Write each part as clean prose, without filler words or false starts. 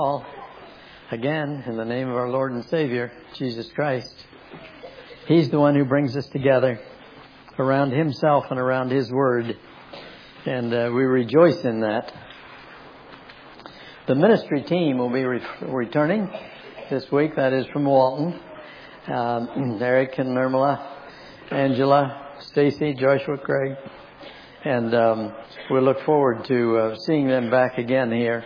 All again in the name of our Lord and Savior, Jesus Christ. He's the one who brings us together around Himself and around His Word. And we rejoice in that. The ministry team will be returning this week. That is from Walton. Eric and Nirmala, Angela, Stacy, Joshua, Craig. And we look forward to seeing them back again here.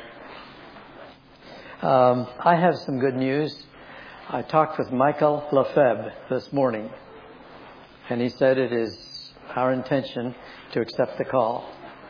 I have some good news. I talked with Michael Lefebvre this morning, and he said it is our intention to accept the call.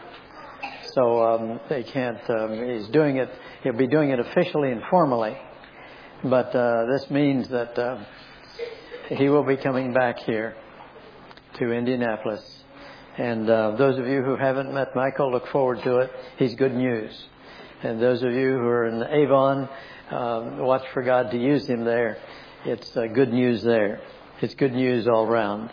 So they can't. He's doing it. He'll be doing it officially and formally, but this means that he will be coming back here to Indianapolis. And those of you who haven't met Michael, look forward to it. He's good news. And those of you who are in Avon, watch for God to use him there. It's good news there. It's good news all around.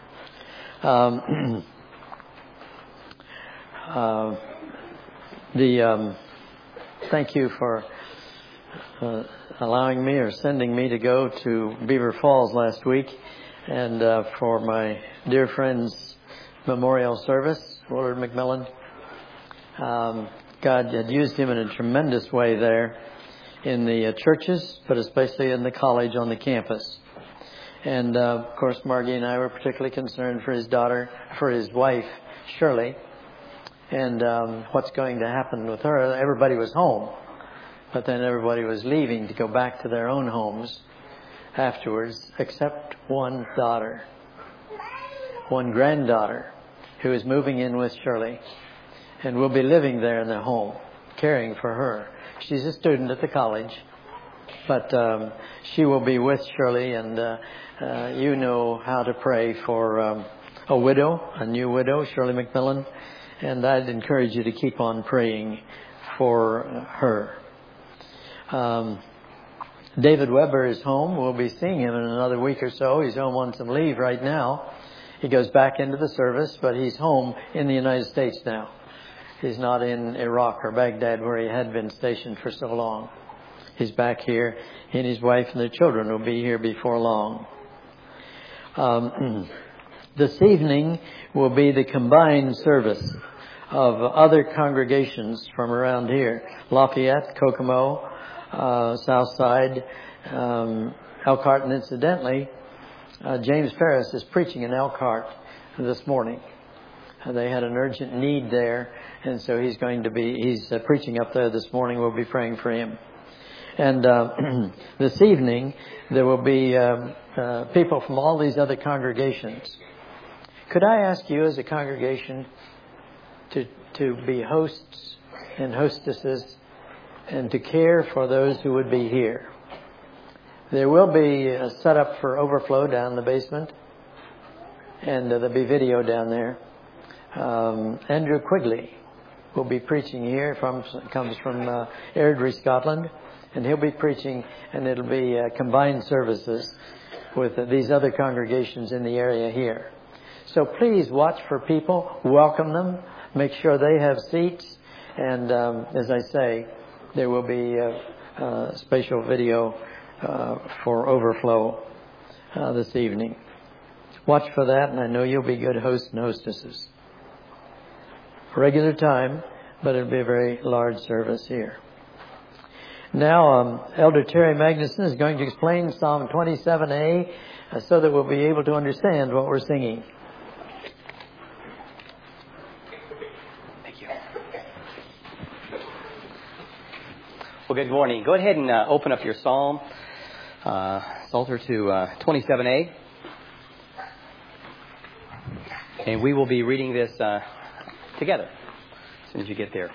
Thank you for allowing me or sending me to go to Beaver Falls last week, and for my dear friend's memorial service, Willard McMillan. God had used him in a tremendous way there in the churches, but especially in the college on the campus. And, of course, Margie and I were particularly concerned for his wife, Shirley, and what's going to happen with her. Everybody was home, but then everybody was leaving to go back to their own homes afterwards, except one granddaughter, who is moving in with Shirley. And we'll be living there in their home, caring for her. She's a student at the college, but she will be with Shirley, and you know how to pray for a new widow, Shirley McMillan, and I'd encourage you to keep on praying for her. David Weber is home. We'll be seeing him in another week or so. He's home on some leave right now. He goes back into the service, but he's home in the United States now. He's not in Iraq or Baghdad where he had been stationed for so long. He's back here. He and his wife and their children will be here before long. This evening will be the combined service of other congregations from around here. Lafayette, Kokomo, Southside, Elkhart, and incidentally, James Ferris is preaching in Elkhart this morning. They had an urgent need there, and so he's preaching up there this morning. We'll be praying for him. And this evening, there will be people from all these other congregations. Could I ask you as a congregation to be hosts and hostesses and to care for those who would be here? There will be a setup for overflow down in the basement, and there'll be video down there. Andrew Quigley will be preaching here. Comes from Airdrie, Scotland, and he'll be preaching, and it'll be combined services with these other congregations in the area here. So please watch for people, welcome them, make sure they have seats, and as I say, there will be spatial video for overflow this evening. Watch for that, and I know you'll be good hosts and hostesses. Regular time, but it'll be a very large service here. Now, Elder Terry Magnuson is going to explain Psalm 27a so that we'll be able to understand what we're singing. Thank you. Well, good morning. Go ahead and open up your Psalm, Psalter to 27a. And we will be reading this together as soon as you get there.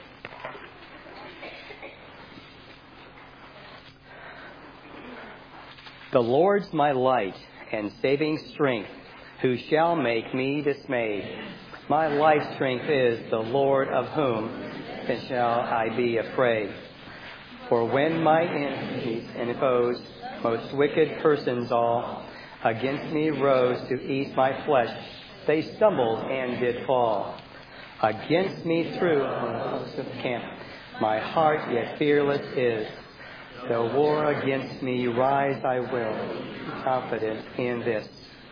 The Lord's my light and saving strength. Who shall make me dismayed? My life strength is the Lord, of whom then shall I be afraid? For when my enemies and foes, most wicked persons all, against me rose to eat my flesh, they stumbled and did fall. Against me through a host of camp, my heart yet fearless is. Though war against me rise, I will, confident in this.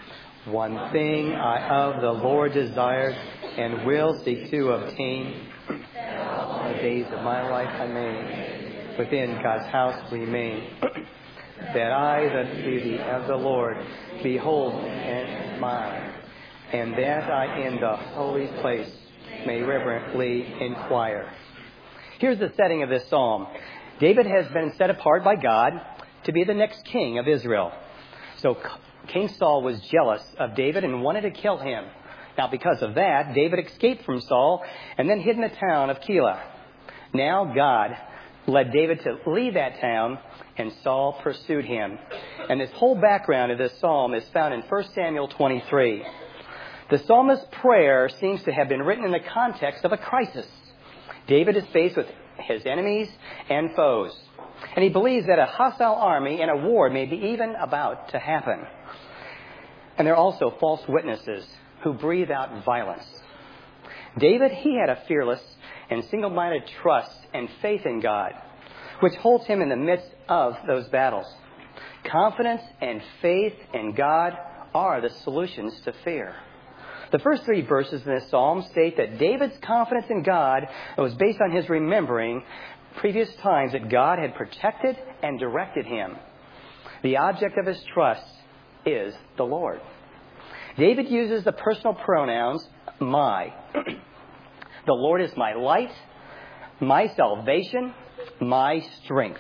One thing I of the Lord desire, and will seek to obtain. All the days of my life I may within God's house remain, that I the beauty of the Lord behold and admire, and that I in the holy place may reverently inquire. Here's the setting of this psalm. David has been set apart by God to be the next king of Israel. So King Saul was jealous of David and wanted to kill him. Now, because of that, David escaped from Saul and then hid in the town of Keilah. Now God led David to leave that town, and Saul pursued him. And this whole background of this psalm is found in 1 Samuel 23. The psalmist's prayer seems to have been written in the context of a crisis. David is faced with his enemies and foes, and he believes that a hostile army and a war may be even about to happen. And there are also false witnesses who breathe out violence. David, he had a fearless and single-minded trust and faith in God, which holds him in the midst of those battles. Confidence and faith in God are the solutions to fear. The first 3 verses in this psalm state that David's confidence in God was based on his remembering previous times that God had protected and directed him. The object of his trust is the Lord. David uses the personal pronouns my. The Lord is my light, my salvation, my strength.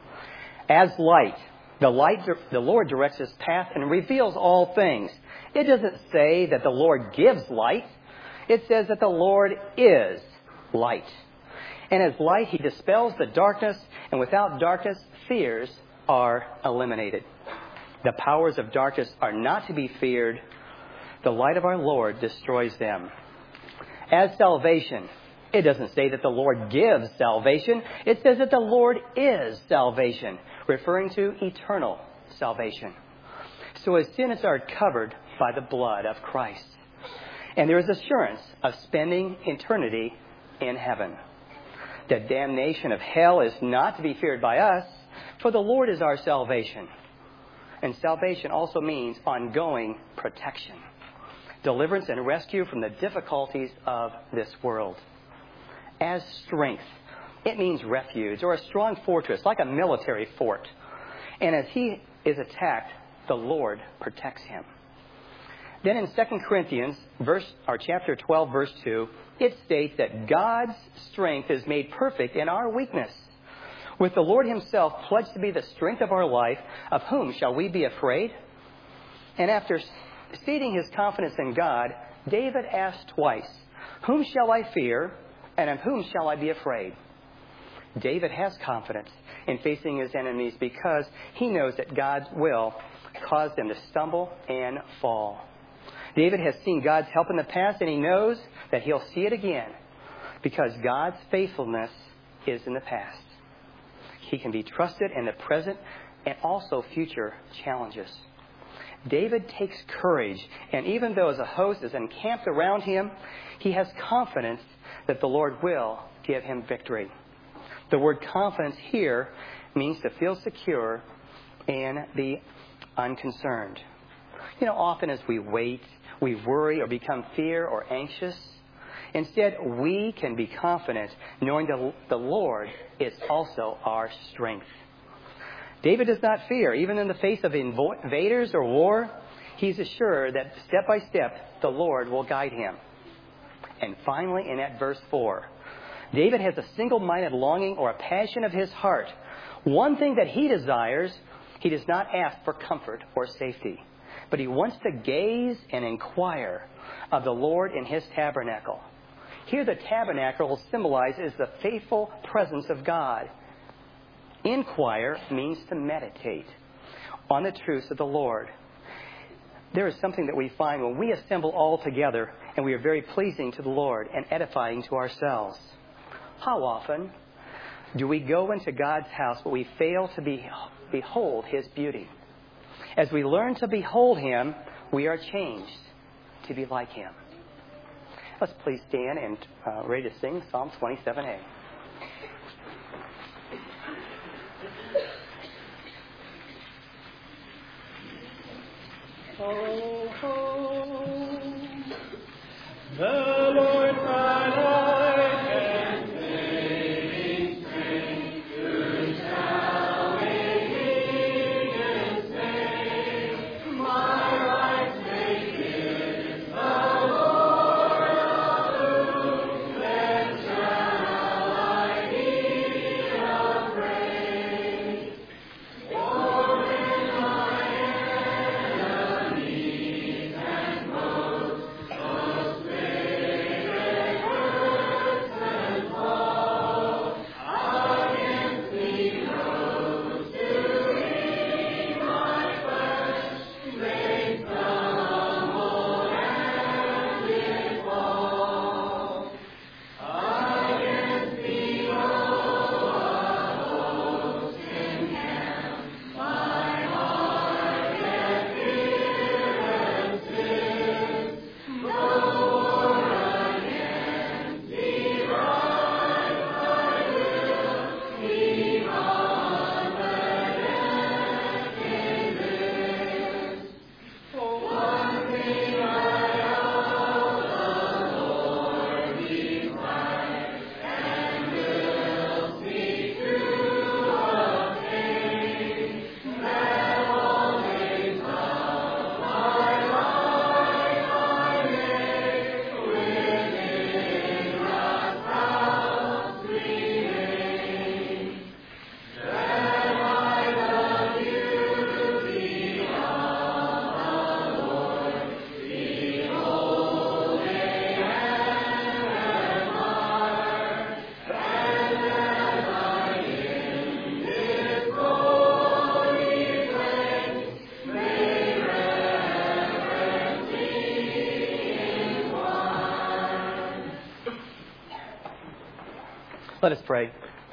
As light, the Lord directs his path and reveals all things. It doesn't say that the Lord gives light. It says that the Lord is light. And as light, he dispels the darkness, and without darkness, fears are eliminated. The powers of darkness are not to be feared. The light of our Lord destroys them. As salvation, it doesn't say that the Lord gives salvation. It says that the Lord is salvation, referring to eternal salvation. So his sins are covered by the blood of Christ. And there is assurance of spending eternity in heaven. The damnation of hell is not to be feared by us, for the Lord is our salvation. And salvation also means ongoing protection, deliverance and rescue from the difficulties of this world. As strength, it means refuge or a strong fortress, like a military fort. And as he is attacked, the Lord protects him. Then in 2 Corinthians, chapter 12, verse 2, it states that God's strength is made perfect in our weakness. With the Lord himself pledged to be the strength of our life, of whom shall we be afraid? And after stating his confidence in God, David asked twice, whom shall I fear, and of whom shall I be afraid? David has confidence in facing his enemies because he knows that God will cause them to stumble and fall. David has seen God's help in the past, and he knows that he'll see it again because God's faithfulness is in the past. He can be trusted in the present and also future challenges. David takes courage, and even though a host is encamped around him, he has confidence that the Lord will give him victory. The word confidence here means to feel secure and be unconcerned. You know, often as we wait, we worry or become fear or anxious. Instead, we can be confident knowing that the Lord is also our strength. David does not fear, even in the face of invaders or war. He's assured that step by step, the Lord will guide him. And finally, in that verse 4, David has a single-minded longing or a passion of his heart. One thing that he desires, he does not ask for comfort or safety, but he wants to gaze and inquire of the Lord in his tabernacle. Here the tabernacle symbolizes the faithful presence of God. Inquire means to meditate on the truths of the Lord. There is something that we find when we assemble all together and we are very pleasing to the Lord and edifying to ourselves. How often do we go into God's house but we fail to behold His beauty? As we learn to behold Him, we are changed to be like Him. Let's please stand and ready to sing Psalm 27a. ho, ho. The Lord my light and saving strength, who shall with me save? My life's great is the Lord of whom then shall I be afraid. For when my enemies and foes Let us pray.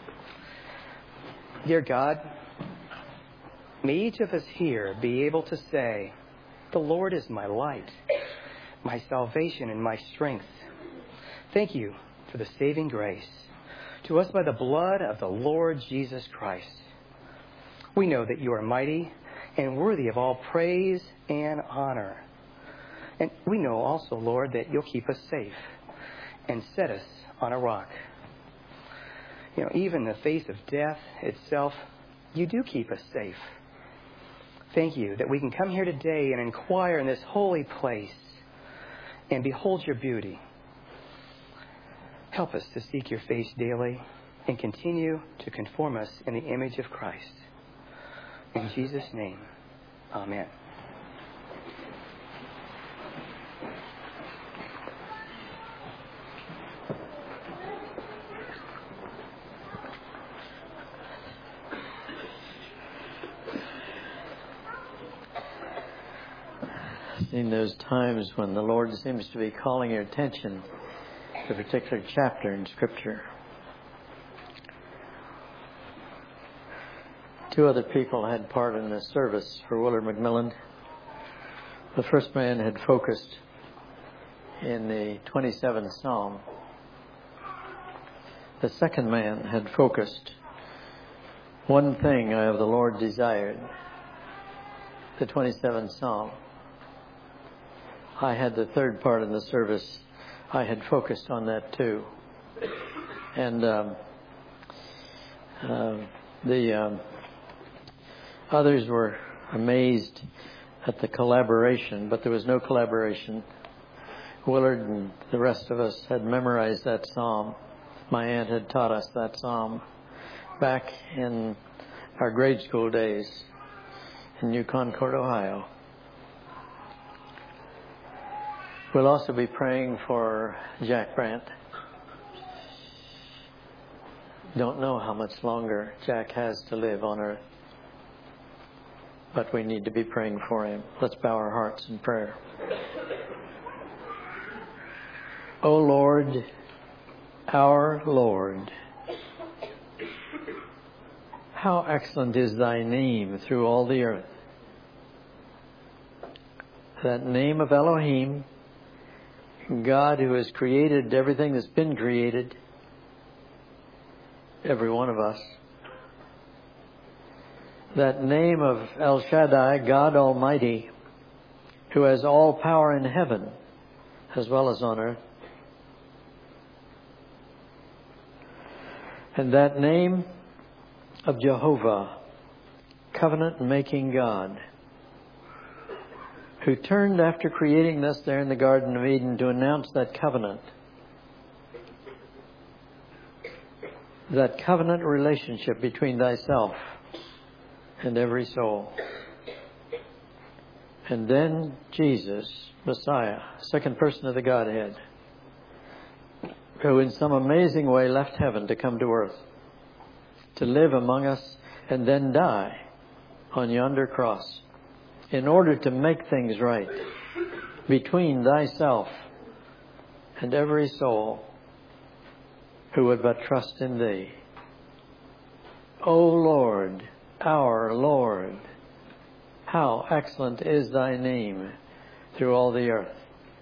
Dear God, may each of us here be able to say, the Lord is my light, my salvation and my strength. Thank you for the saving grace to us by the blood of the Lord Jesus Christ. We know that you are mighty and worthy of all praise and honor. And we know also, Lord, that you'll keep us safe and set us on a rock. You know, even in the face of death itself, you do keep us safe. Thank you that we can come here today and inquire in this holy place and behold your beauty. Help us to seek your face daily and continue to conform us in the image of Christ. In Jesus' name, amen. In those times when the Lord seems to be calling your attention to a particular chapter in Scripture. Two other people had part in this service for Willard McMillan. The first man had focused in the 27th Psalm. The second man had focused, one thing I of the Lord desired, the 27th Psalm. I had the third part in the service. I had focused on that too. And the others were amazed at the collaboration, but there was no collaboration. Willard and the rest of us had memorized that psalm. My aunt had taught us that psalm back in our grade school days in New Concord, Ohio. We'll also be praying for Jack Brandt. Don't know how much longer Jack has to live on earth, but we need to be praying for him. Let's bow our hearts in prayer. O Lord, our Lord, how excellent is thy name through all the earth. That name of Elohim, God who has created everything that's been created, every one of us. That name of El Shaddai, God Almighty, who has all power in heaven as well as on earth. And that name of Jehovah, covenant-making God, who turned after creating us there in the Garden of Eden to announce that covenant relationship between thyself and every soul. And then Jesus, Messiah, second person of the Godhead, who in some amazing way left heaven to come to earth, to live among us and then die on yonder cross in order to make things right between thyself and every soul who would but trust in thee. O Lord, our Lord, how excellent is thy name through all the earth.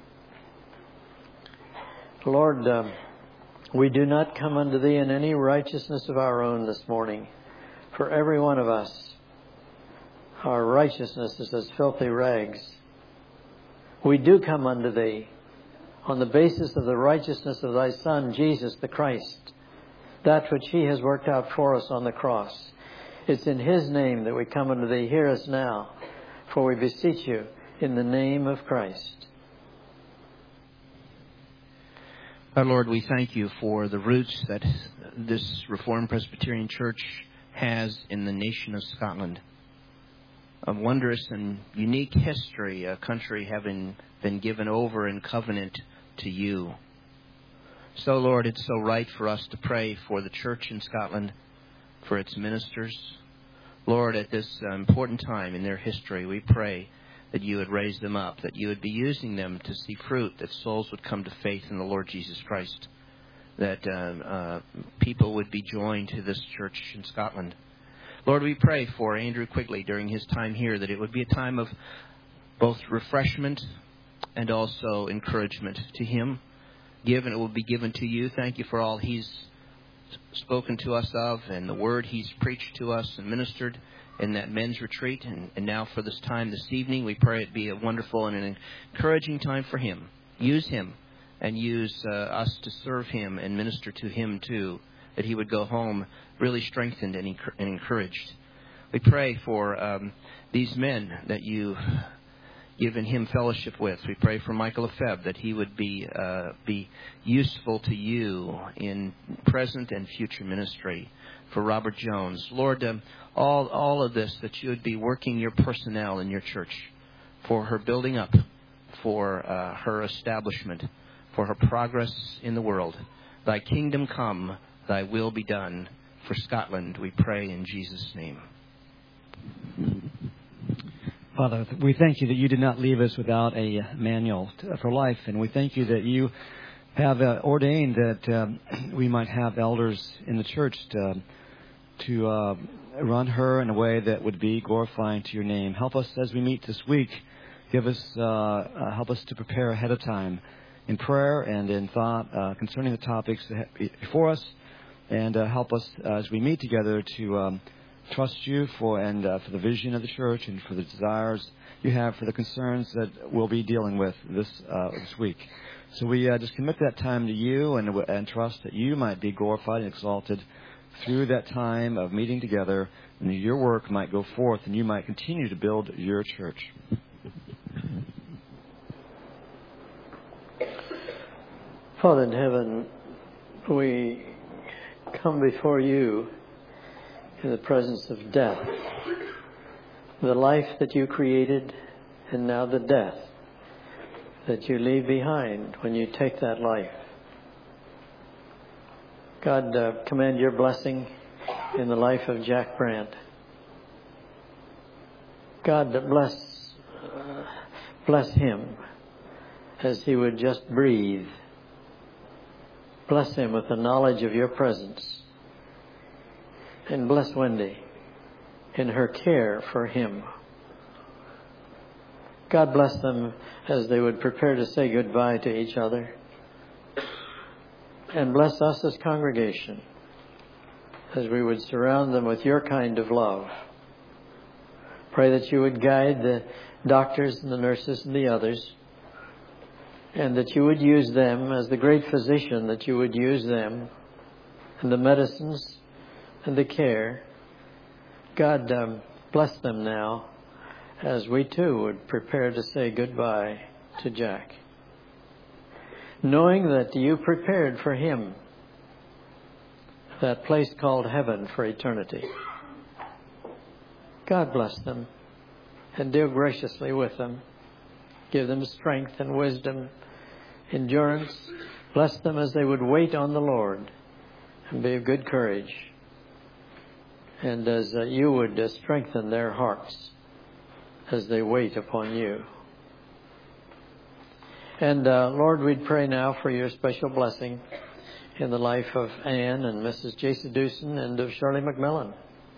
Lord, we do not come unto thee in any righteousness of our own this morning. For every one of us, our righteousness is as filthy rags. We do come unto thee on the basis of the righteousness of thy Son, Jesus the Christ, that which he has worked out for us on the cross. It's in his name that we come unto thee. Hear us now, for we beseech you in the name of Christ. Our Lord, we thank you for the roots that this Reformed Presbyterian Church has in the nation of Scotland. A wondrous and unique history, a country having been given over in covenant to you. So, Lord, it's so right for us to pray for the church in Scotland, for its ministers. Lord, at this important time in their history, we pray that you would raise them up, that you would be using them to see fruit, that souls would come to faith in the Lord Jesus Christ, that people would be joined to this church in Scotland. Lord, we pray for Andrew Quigley during his time here, that it would be a time of both refreshment and also encouragement to him. Given, it will be given to you. Thank you for all he's spoken to us of and the word he's preached to us and ministered in that men's retreat. And now for this time this evening, we pray it be a wonderful and an encouraging time for him. Use him and use us to serve him and minister to him too, that he would go home really strengthened and encouraged. We pray for these men that you've given him fellowship with. We pray for Michael Lefebvre, that he would be useful to you in present and future ministry. For Robert Jones, Lord, all of this, that you would be working your personnel in your church for her building up, for her establishment, for her progress in the world. Thy kingdom come, thy will be done. For Scotland, we pray in Jesus' name. Father, we thank you that you did not leave us without a manual for life, and we thank you that you have ordained that we might have elders in the church to run her in a way that would be glorifying to your name. Help us as we meet this week. Help us to prepare ahead of time in prayer and in thought concerning the topics before us, and help us as we meet together to trust you for the vision of the church and for the desires you have for the concerns that we'll be dealing with this week. So we just commit that time to you and trust that you might be glorified and exalted through that time of meeting together, and that your work might go forth and you might continue to build your church. Father in heaven, we come before you in the presence of death, the life that you created, and now the death that you leave behind when you take that life. God, command your blessing in the life of Jack Brandt. God, bless him as he would just breathe. Bless him with the knowledge of your presence. And bless Wendy in her care for him. God bless them as they would prepare to say goodbye to each other. And bless us as congregation as we would surround them with your kind of love. Pray that you would guide the doctors and the nurses and the others, and that you would use them as the great physician, that you would use them and the medicines and the care. God, bless them now as we too would prepare to say goodbye to Jack, knowing that you prepared for him that place called heaven for eternity. God bless them and deal graciously with them. Give them strength and wisdom, endurance. Bless them as they would wait on the Lord and be of good courage. And as you would strengthen their hearts as they wait upon you. And Lord, we'd pray now for your special blessing in the life of Anne and Mrs. J. Seduson and of Shirley McMillan.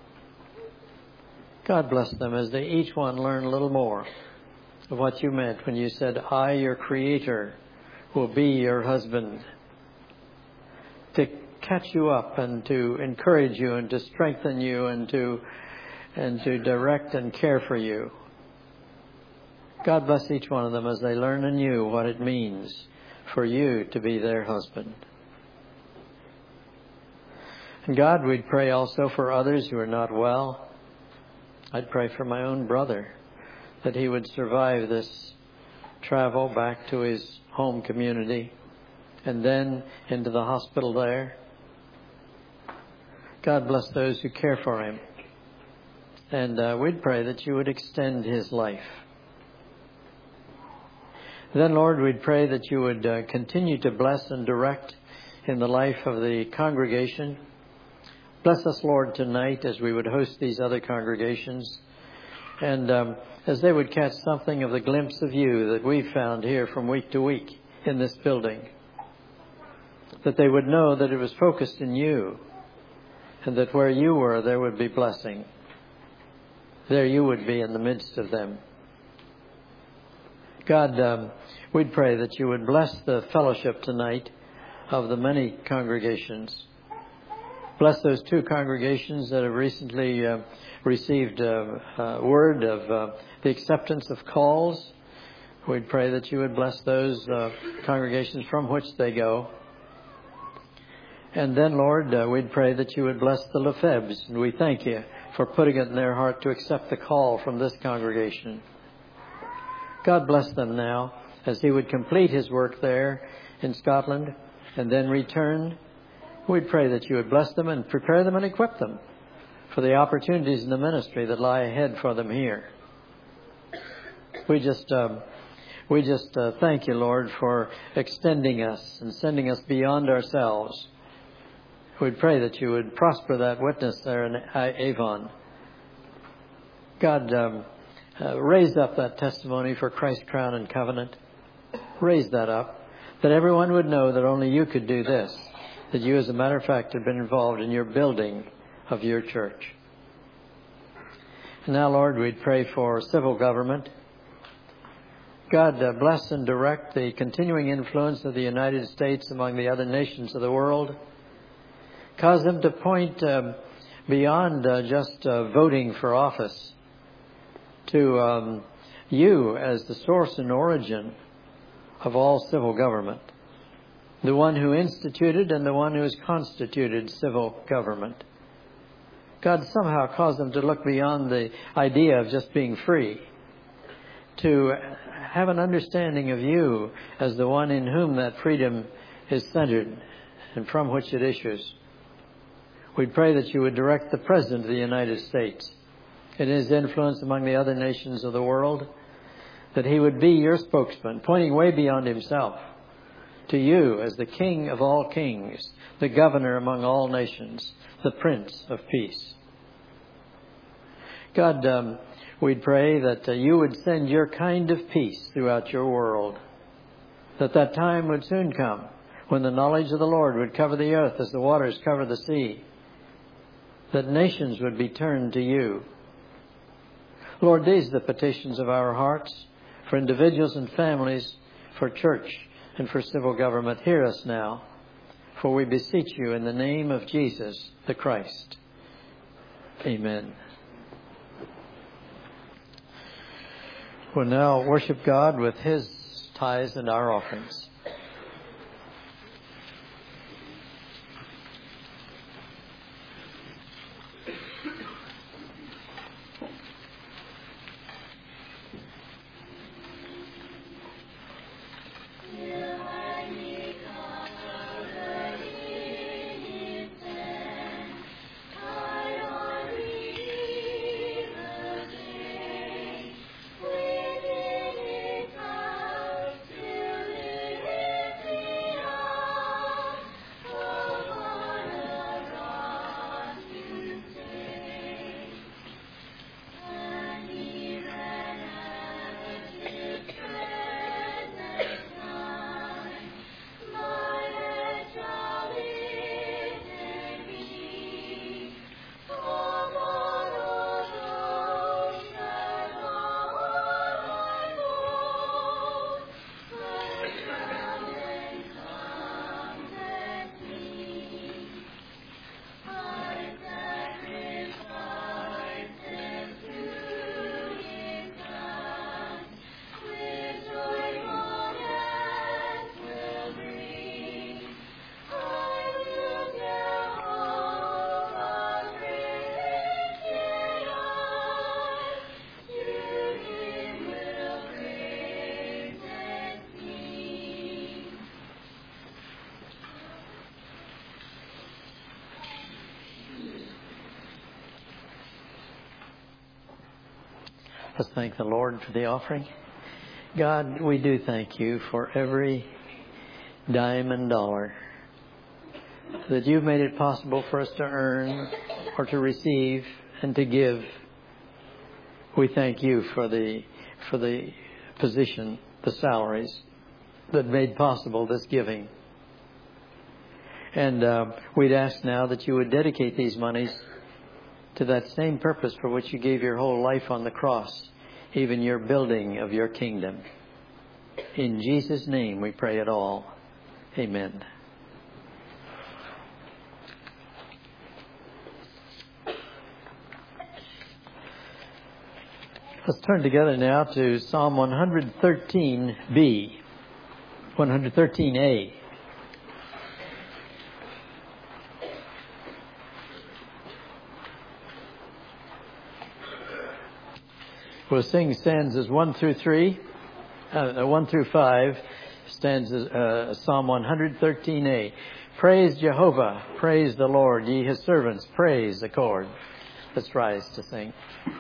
God bless them as they each one learn a little more of what you meant when you said, I, your Creator, will be your husband. To catch you up and to encourage you and to strengthen you and to direct and care for you. God bless each one of them as they learn anew what it means for you to be their husband. And God, we'd pray also for others who are not well. I'd pray for my own brother, that he would survive this travel back to his home community and then into the hospital there. God bless those who care for him. And we'd pray that you would extend his life. Then, Lord, we'd pray that you would continue to bless and direct in the life of the congregation. Bless us, Lord, tonight as we would host these other congregations. And as they would catch something of the glimpse of you that we've found here from week to week in this building. That they would know that it was focused in you. And that where you were, there would be blessing. There you would be in the midst of them. God, we'd pray that you would bless the fellowship tonight of the many congregations. Bless those 2 congregations that have recently received word of the acceptance of calls. We'd pray that you would bless those congregations from which they go. And then, Lord, we'd pray that you would bless the Lefebvres. And we thank you for putting it in their heart to accept the call from this congregation. God bless them now as he would complete his work there in Scotland and then return. We'd pray that you would bless them and prepare them and equip them for the opportunities in the ministry that lie ahead for them here. We just thank you, Lord, for extending us and sending us beyond ourselves. We'd pray that you would prosper that witness there in Avon. God, raise up that testimony for Christ Crown and Covenant. Raise that up, that everyone would know that only you could do this, that you, as a matter of fact, have been involved in your building of your church. And now, Lord, we'd pray for civil government. God, bless and direct the continuing influence of the United States among the other nations of the world. Cause them to point beyond just voting for office to you as the source and origin of all civil government, the one who instituted and the one who has constituted civil government. God, somehow cause them to look beyond the idea of just being free, to have an understanding of you as the one in whom that freedom is centered and from which it issues. We pray that you would direct the President of the United States in his influence among the other nations of the world, that he would be your spokesman, pointing way beyond himself to you as the King of all kings, the governor among all nations, the Prince of Peace. God, we'd pray that you would send your kind of peace throughout your world, that time would soon come when the knowledge of the Lord would cover the earth as the waters cover the sea, that nations would be turned to you. Lord, these are the petitions of our hearts for individuals and families, for church and for civil government. Hear us now, for we beseech you in the name of Jesus the Christ. Amen. will now worship God with His tithes and our offerings. Let's thank the Lord for the offering. God, we do thank you for every dime and dollar that you've made it possible for us to earn or to receive and to give. We thank you for the position, the salaries that made possible this giving. And we'd ask now that you would dedicate these monies to that same purpose for which you gave your whole life on the cross, even your building of your kingdom. In Jesus' name we pray it all. Amen. Let's turn together now to Psalm 113b, 113a. We'll sing stanzas 1 through 5, stanzas, Psalm 113a. Praise Jehovah, praise the Lord, ye his servants, praise accord. Let's rise to sing.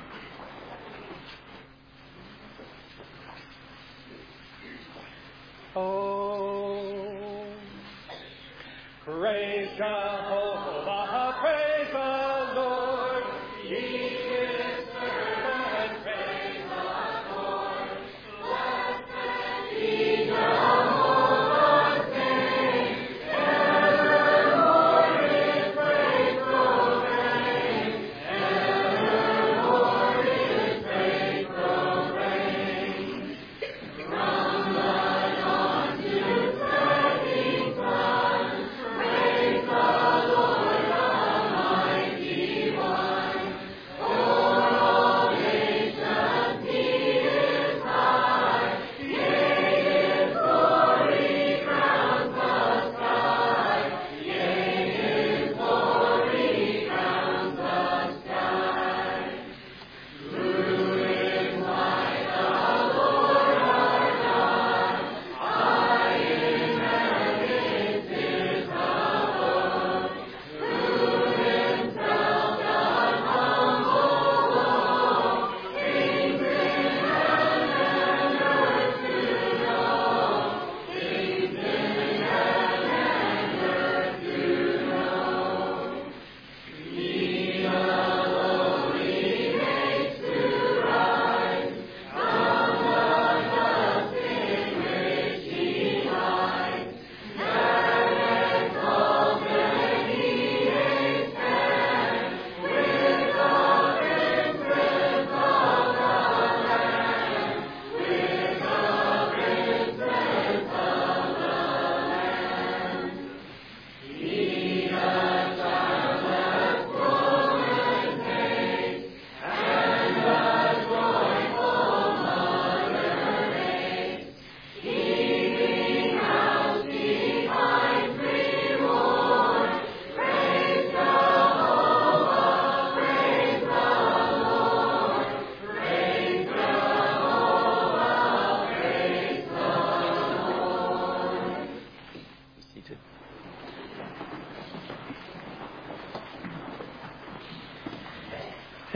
Oh, praise Jehovah, praise the Lord, ye his servants, praise the Lord. Blessed be Jehovah's name, evermore his praise proclaim, evermore his praise proclaim. From the dawn to setting sun, praise the Lord.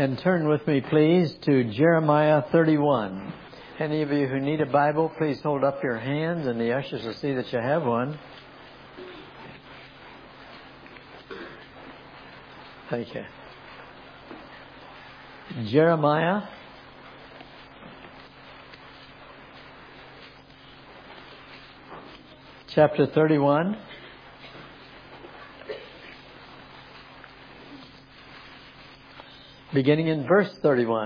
And turn with me, please, to Jeremiah 31. Any of you who need a Bible, please hold up your hands, and the ushers will see that you have one. Thank you. Jeremiah chapter 31. Beginning in verse 31.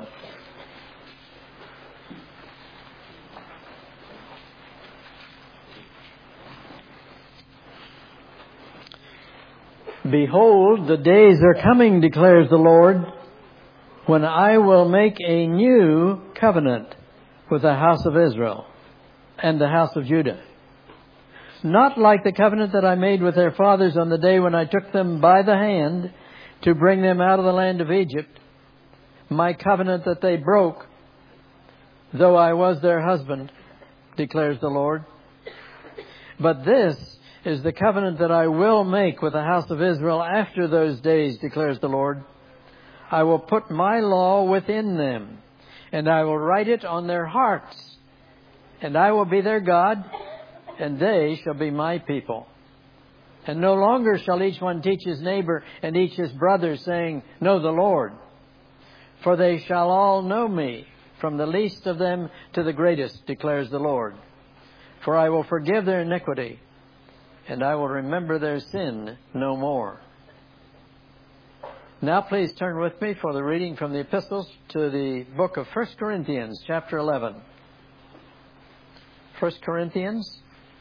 Behold, the days are coming, declares the Lord, when I will make a new covenant with the house of Israel and the house of Judah. Not like the covenant that I made with their fathers on the day when I took them by the hand to bring them out of the land of Egypt, my covenant that they broke, though I was their husband, declares the Lord. But this is the covenant that I will make with the house of Israel after those days, declares the Lord. I will put my law within them, and I will write it on their hearts, and I will be their God, and they shall be my people. And no longer shall each one teach his neighbor and each his brother, saying, Know the Lord. For they shall all know me, from the least of them to the greatest, declares the Lord. For I will forgive their iniquity, and I will remember their sin no more. Now please turn with me for the reading from the epistles to the book of 1 Corinthians, chapter 11. 1 Corinthians,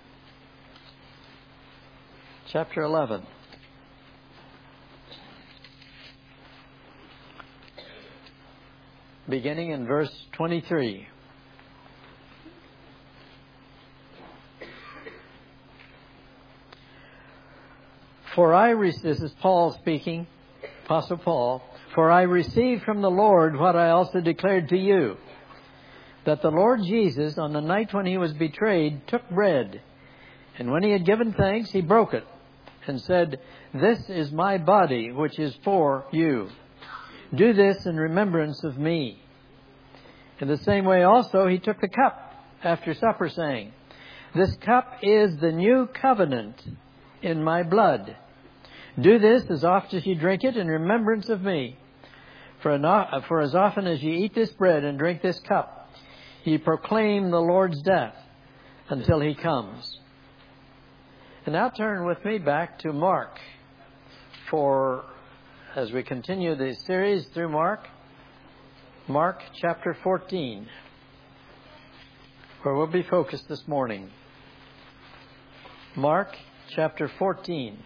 chapter 11. Beginning in verse 23. This is Paul speaking, Apostle Paul. For I received from the Lord what I also declared to you, that the Lord Jesus, on the night when he was betrayed, took bread, and when he had given thanks, he broke it, and said, This is my body, which is for you. Do this in remembrance of me. In the same way also he took the cup after supper, saying, This cup is the new covenant in my blood. Do this as often as you drink it in remembrance of me. For as often as you eat this bread and drink this cup, ye proclaim the Lord's death until he comes. And now turn with me back to Mark, for as we continue the series through Mark chapter 14, where we'll be focused this morning. Mark chapter 14.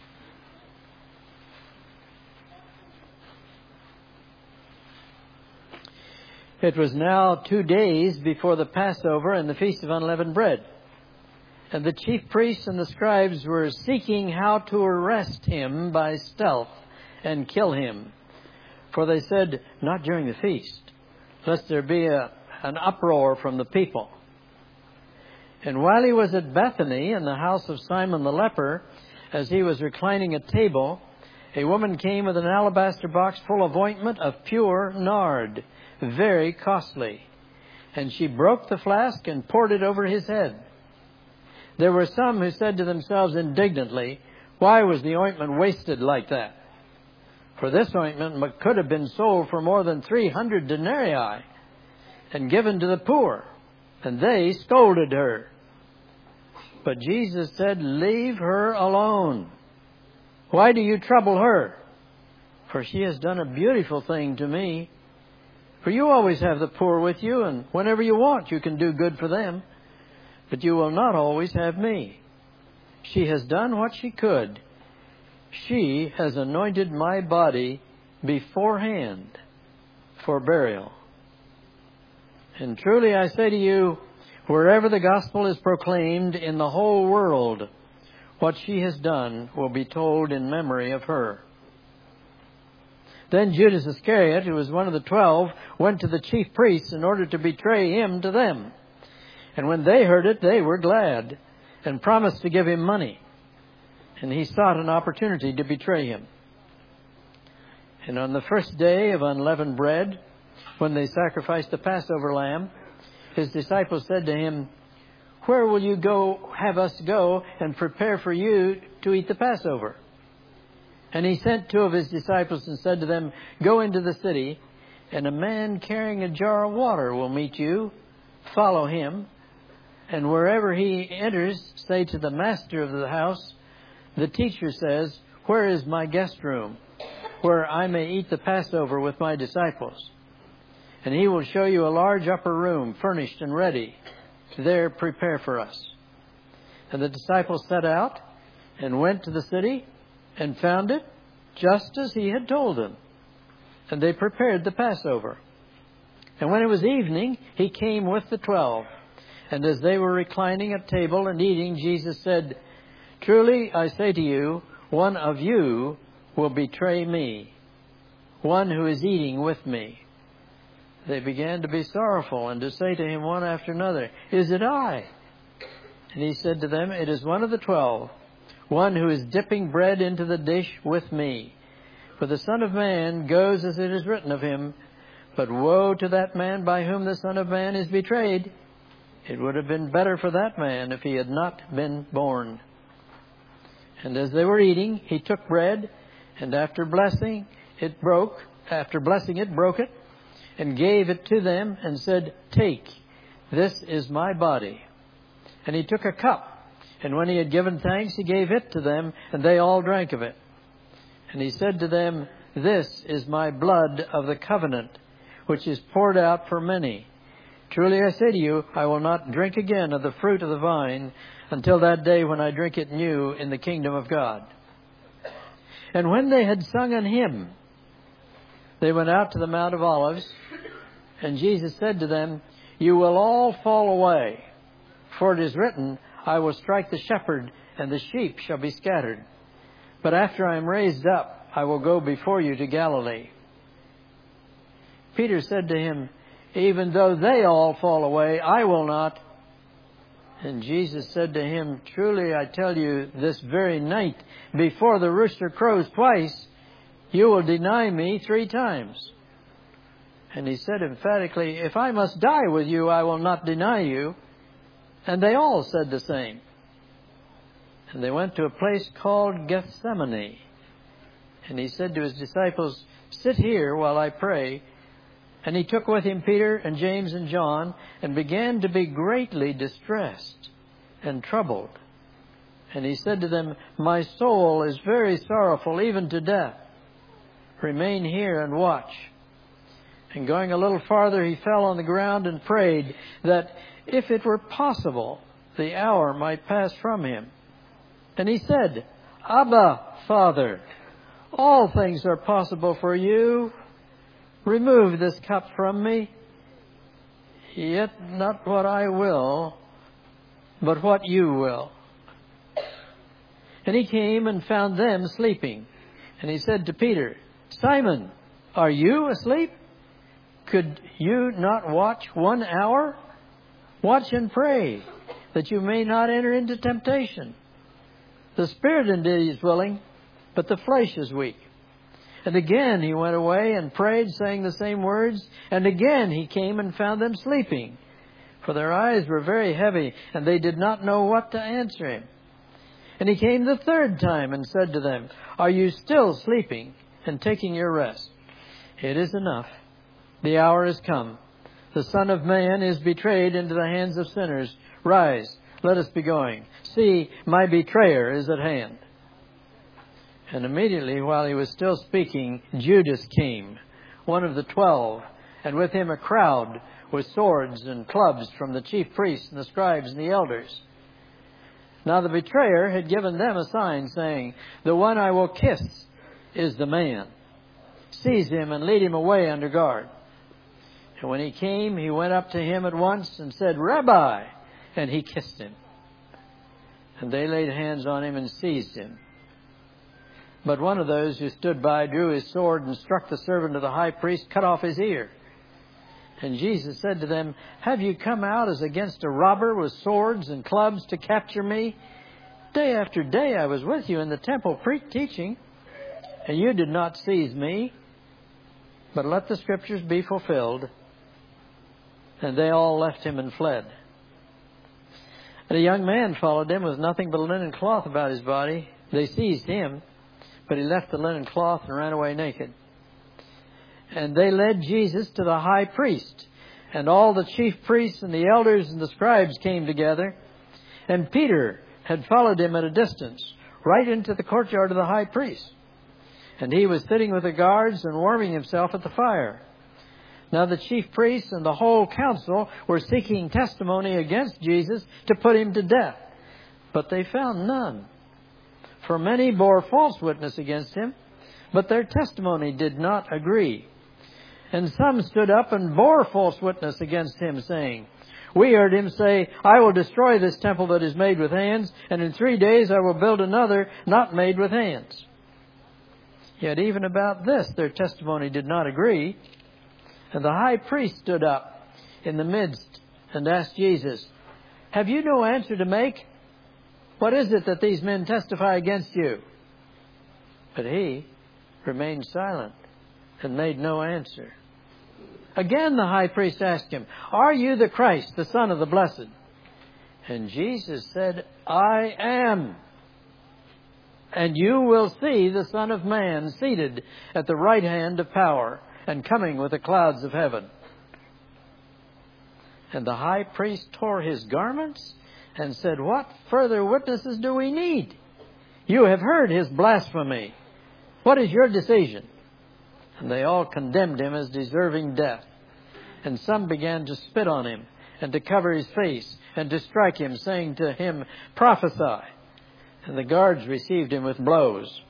It was now 2 days before the Passover and the Feast of Unleavened Bread. And the chief priests and the scribes were seeking how to arrest him by stealth and kill him. For they said, Not during the feast, lest there be an uproar from the people. And while he was at Bethany in the house of Simon the leper, as he was reclining at table, a woman came with an alabaster box full of ointment of pure nard, very costly. And she broke the flask and poured it over his head. There were some who said to themselves indignantly, Why was the ointment wasted like that? For this ointment could have been sold for more than 300 denarii and given to the poor. And they scolded her. But Jesus said, Leave her alone. Why do you trouble her? For she has done a beautiful thing to me. For you always have the poor with you, and whenever you want, you can do good for them. But you will not always have me. She has done what she could. She has anointed my body beforehand for burial. And truly I say to you, wherever the gospel is proclaimed in the whole world, what she has done will be told in memory of her. Then Judas Iscariot, who was one of the 12, went to the chief priests in order to betray him to them. And when they heard it, they were glad and promised to give him money. And he sought an opportunity to betray him. And on the first day of unleavened bread, when they sacrificed the Passover lamb, his disciples said to him, "Where will you have us go and prepare for you to eat the Passover?" And he sent 2 of his disciples and said to them, "Go into the city, and a man carrying a jar of water will meet you. Follow him. And wherever he enters, say to the master of the house, 'The teacher says, where is my guest room, where I may eat the Passover with my disciples?' And he will show you a large upper room, furnished and ready. There prepare for us." And the disciples set out and went to the city and found it just as he had told them. And they prepared the Passover. And when it was evening, he came with the 12. And as they were reclining at table and eating, Jesus said, "Truly I say to you, one of you will betray me, one who is eating with me." They began to be sorrowful and to say to him one after another, "Is it I?" And he said to them, "It is one of the 12, one who is dipping bread into the dish with me. For the Son of Man goes as it is written of him, but woe to that man by whom the Son of Man is betrayed. It would have been better for that man if he had not been born." And as they were eating, he took bread, and after blessing it, broke it, and gave it to them, and said, "Take, this is my body." And he took a cup, and when he had given thanks, he gave it to them, and they all drank of it. And he said to them, "This is my blood of the covenant, which is poured out for many. Truly I say to you, I will not drink again of the fruit of the vine until that day when I drink it new in the kingdom of God." And when they had sung an hymn, they went out to the Mount of Olives, and Jesus said to them, "You will all fall away, for it is written, I will strike the shepherd, and the sheep shall be scattered. But after I am raised up, I will go before you to Galilee." Peter said to him, "Even though they all fall away, I will not." And Jesus said to him, "Truly I tell you, this very night, before the rooster crows twice, you will deny me 3 times. And he said emphatically, "If I must die with you, I will not deny you." And they all said the same. And they went to a place called Gethsemane. And he said to his disciples, "Sit here while I pray." And he took with him Peter and James and John, and began to be greatly distressed and troubled. And he said to them, "My soul is very sorrowful, even to death. Remain here and watch." And going a little farther, he fell on the ground and prayed that, if it were possible, the hour might pass from him. And he said, "Abba, Father, all things are possible for you. Remove this cup from me. Yet not what I will, but what you will." And he came and found them sleeping. And he said to Peter, "Simon, are you asleep? Could you not watch 1 hour? Watch and pray, that you may not enter into temptation. The spirit indeed is willing, but the flesh is weak." And again he went away and prayed, saying the same words. And again he came and found them sleeping, for their eyes were very heavy, and they did not know what to answer him. And he came the 3rd time and said to them, "Are you still sleeping and taking your rest? It is enough. The hour is come. The Son of Man is betrayed into the hands of sinners. Rise, let us be going. See, my betrayer is at hand." And immediately, while he was still speaking, Judas came, one of the 12, and with him a crowd with swords and clubs from the chief priests and the scribes and the elders. Now the betrayer had given them a sign, saying, "The one I will kiss is the man. Seize him and lead him away under guard." And when he came, he went up to him at once and said, "Rabbi," and he kissed him. And they laid hands on him and seized him. But one of those who stood by drew his sword and struck the servant of the high priest, cut off his ear. And Jesus said to them, "Have you come out as against a robber with swords and clubs to capture me? Day after day I was with you in the temple teaching, and you did not seize me. But let the Scriptures be fulfilled. And they all left him and fled. And a young man followed him with nothing but a linen cloth about his body. They seized him, but he left the linen cloth and ran away naked. And they led Jesus to the high priest. And all the chief priests and the elders and the scribes came together. And Peter had followed him at a distance, right into the courtyard of the high priest. And he was sitting with the guards and warming himself at the fire. Now the chief priests and the whole council were seeking testimony against Jesus to put him to death. But they found none. For many bore false witness against him, but their testimony did not agree. And some stood up and bore false witness against him, saying, "We heard him say, 'I will destroy this temple that is made with hands, and in 3 days I will build another not made with hands.' Yet even about this their testimony did not agree. And the high priest stood up in the midst and asked Jesus, 'Have you no answer to make? What is it that these men testify against you?' But he remained silent and made no answer. Again the high priest asked him, 'Are you the Christ, the Son of the Blessed?' And Jesus said, 'I am. And you will see the Son of Man seated at the right hand of power and coming with the clouds of heaven.' And the high priest tore his garments and said, 'What further witnesses do we need? You have heard his blasphemy. What is your decision?' And they all condemned him as deserving death. And some began to spit on him and to cover his face and to strike him, saying to him, 'Prophesy.' And the guards received him with blows.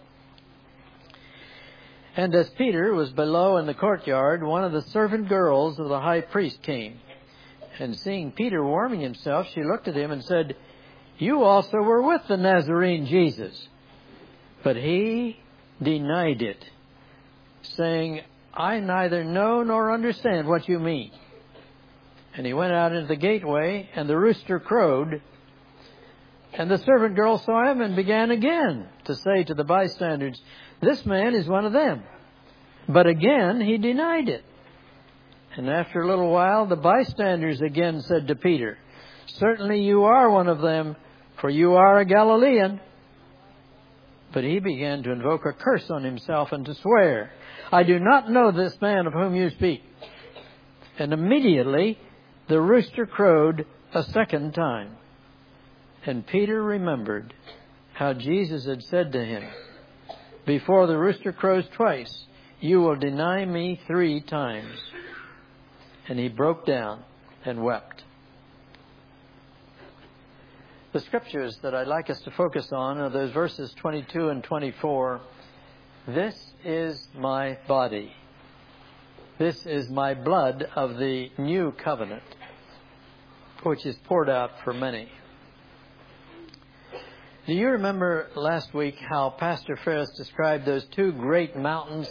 And as Peter was below in the courtyard, one of the servant girls of the high priest came. And seeing Peter warming himself, she looked at him and said, 'You also were with the Nazarene Jesus.' But he denied it, saying, 'I neither know nor understand what you mean.' And he went out into the gateway, and the rooster crowed. And the servant girl saw him and began again to say to the bystanders, 'This man is one of them.' But again he denied it. And after a little while, the bystanders again said to Peter, 'Certainly you are one of them, for you are a Galilean.' But he began to invoke a curse on himself and to swear, 'I do not know this man of whom you speak.' And immediately the rooster crowed a second time. And Peter remembered how Jesus had said to him, 'Before the rooster crows twice, you will deny me 3 times.' And he broke down and wept." The scriptures that I'd like us to focus on are those verses 22 and 24. "This is my body. This is my blood of the new covenant, which is poured out for many." Do you remember last week how Pastor Ferris described those 2 great mountain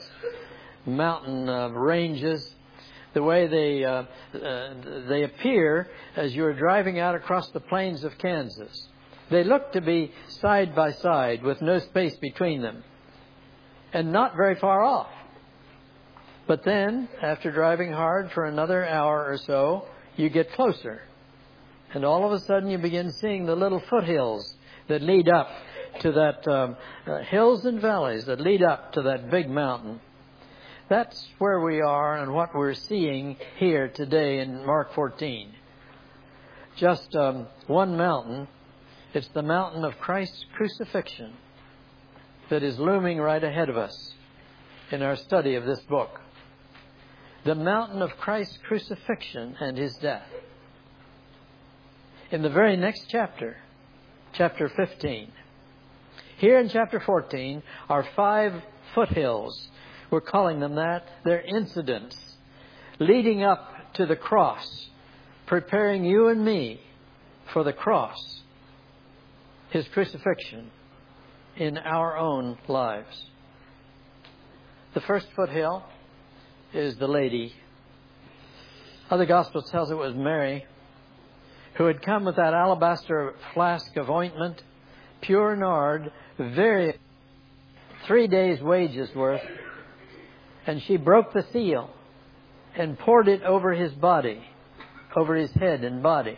ranges, the way they appear as you're driving out across the plains of Kansas? They look to be side by side with no space between them and not very far off. But then, after driving hard for another hour or so, you get closer. And all of a sudden you begin seeing the little foothills that lead up to that, hills and valleys that lead up to that big mountain. That's where we are and what we're seeing here today in Mark 14. Just one mountain. It's the mountain of Christ's crucifixion that is looming right ahead of us in our study of this book. The mountain of Christ's crucifixion and his death. In the very next chapter, chapter 15. Here in chapter 14 are 5 foothills. We're calling them that. They're incidents leading up to the cross, preparing you and me for the cross, his crucifixion in our own lives. The first foothill is the lady. Other Gospel tells it was Mary, who had come with that alabaster flask of ointment, pure nard, 3 days' wages worth. And she broke the seal and poured it over his body, over his head and body.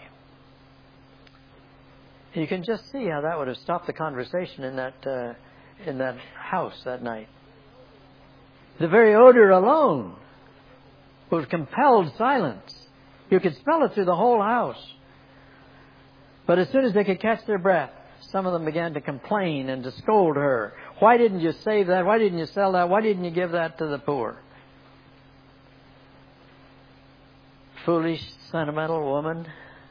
You can just see how that would have stopped the conversation in that house that night. The very odor alone would have compelled silence. You could smell it through the whole house. But as soon as they could catch their breath, some of them began to complain and to scold her. Why didn't you save that? Why didn't you sell that? Why didn't you give that to the poor? Foolish, sentimental woman.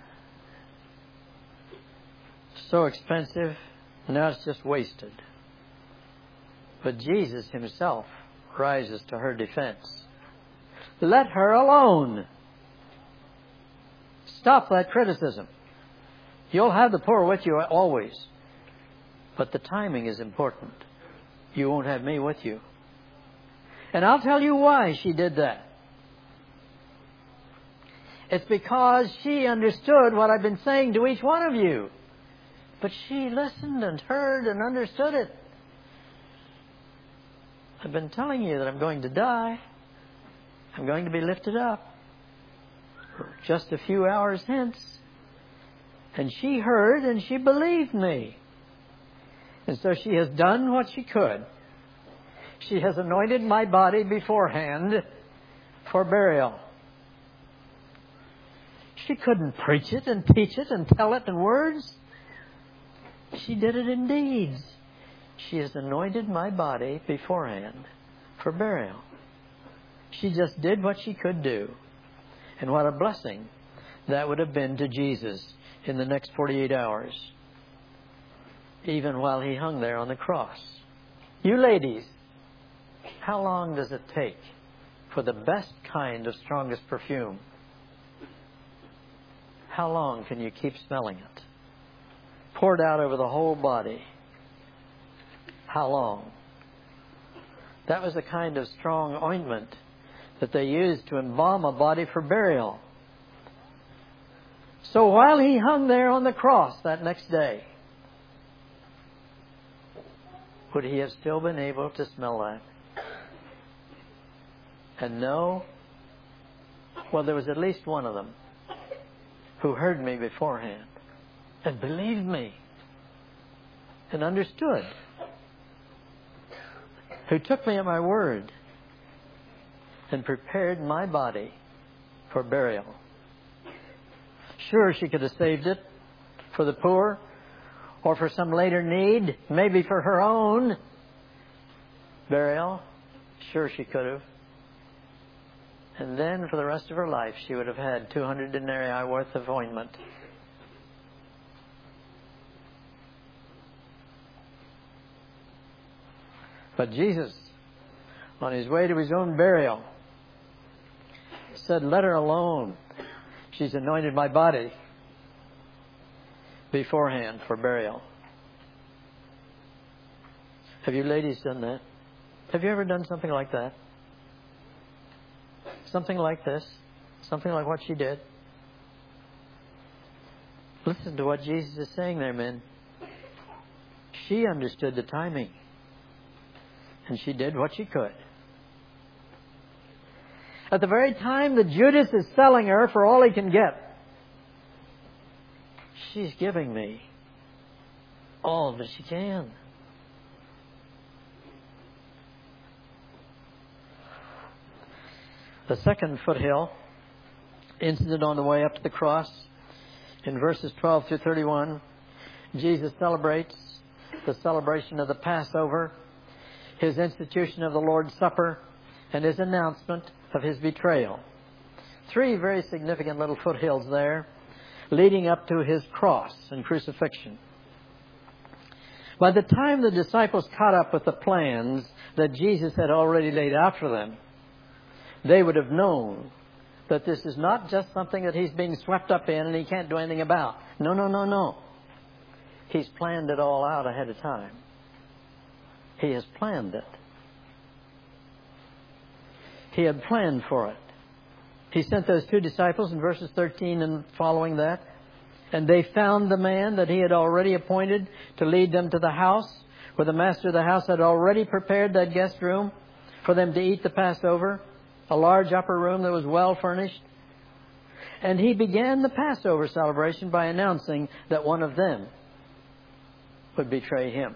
So expensive. Now it's just wasted. But Jesus himself rises to her defense. Let her alone. Stop that criticism. You'll have the poor with you always. But the timing is important. You won't have me with you. And I'll tell you why she did that. It's because she understood what I've been saying to each one of you. But she listened and heard and understood it. I've been telling you that I'm going to die. I'm going to be lifted up just a few hours hence. And she heard and she believed me. And so she has done what she could. She has anointed my body beforehand for burial. She couldn't preach it and teach it and tell it in words. She did it in deeds. She has anointed my body beforehand for burial. She just did what she could do. And what a blessing that would have been to Jesus in the next 48 hours, even while he hung there on the cross. You ladies, how long does it take for the best kind of strongest perfume? How long can you keep smelling it? Poured out over the whole body. How long? That was the kind of strong ointment that they used to embalm a body for burial. So while he hung there on the cross that next day, would he have still been able to smell that? And no? Well, there was at least one of them who heard me beforehand and believed me and understood, who took me at my word and prepared my body for burial. Sure, she could have saved it for the poor or for some later need, maybe for her own burial. Sure, she could have. And then for the rest of her life, she would have had 200 denarii worth of ointment. But Jesus, on his way to his own burial, said, let her alone. She's anointed my body beforehand for burial. Have you ladies done that? Have you ever done something like that? Something like this? Something like what she did? Listen to what Jesus is saying there, men. She understood the timing. And she did what she could. At the very time that Judas is selling her for all he can get, she's giving me all that she can. The second foothill incident on the way up to the cross, in verses 12 through 31, Jesus celebrates the celebration of the Passover, his institution of the Lord's Supper, and his announcement of his betrayal. Three very significant little foothills there, leading up to his cross and crucifixion. By the time the disciples caught up with the plans that Jesus had already laid out for them, they would have known that this is not just something that he's being swept up in and he can't do anything about. No, no, no, no. He's planned it all out ahead of time. He has planned it. He had planned for it. He sent those two disciples in verses 13 and following that, and they found the man that he had already appointed to lead them to the house, where the master of the house had already prepared that guest room, for them to eat the Passover, a large upper room that was well furnished. And he began the Passover celebration by announcing that one of them would betray him.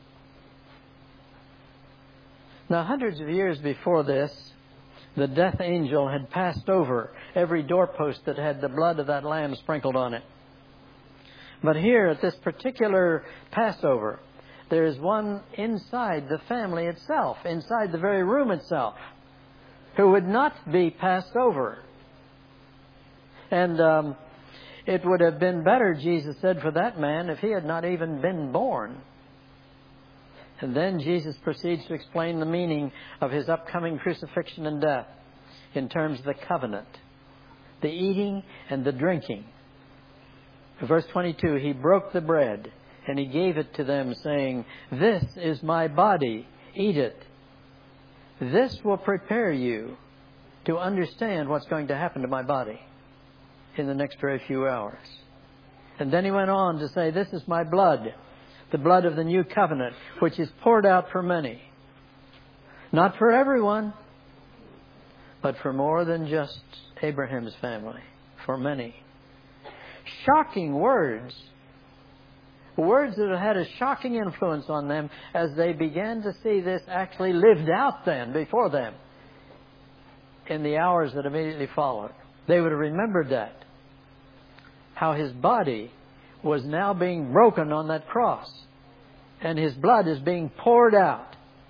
Now, hundreds of years before this, the death angel had passed over every doorpost that had the blood of that lamb sprinkled on it. But here at this particular Passover, there is one inside the family itself, inside the very room itself, who would not be passed over. And it would have been better, Jesus said, for that man if he had not even been born. And then Jesus proceeds to explain the meaning of his upcoming crucifixion and death in terms of the covenant, the eating and the drinking. In verse 22, he broke the bread and he gave it to them, saying, "This is my body, eat it. This will prepare you to understand what's going to happen to my body in the next very few hours." And then he went on to say, "This is my blood, the blood of the new covenant, which is poured out for many." Not for everyone, but for more than just Abraham's family, for many. Shocking words. Words that had a shocking influence on them as they began to see this actually lived out then before them in the hours that immediately followed. They would have remembered that. How his body was now being broken on that cross and his blood is being poured out.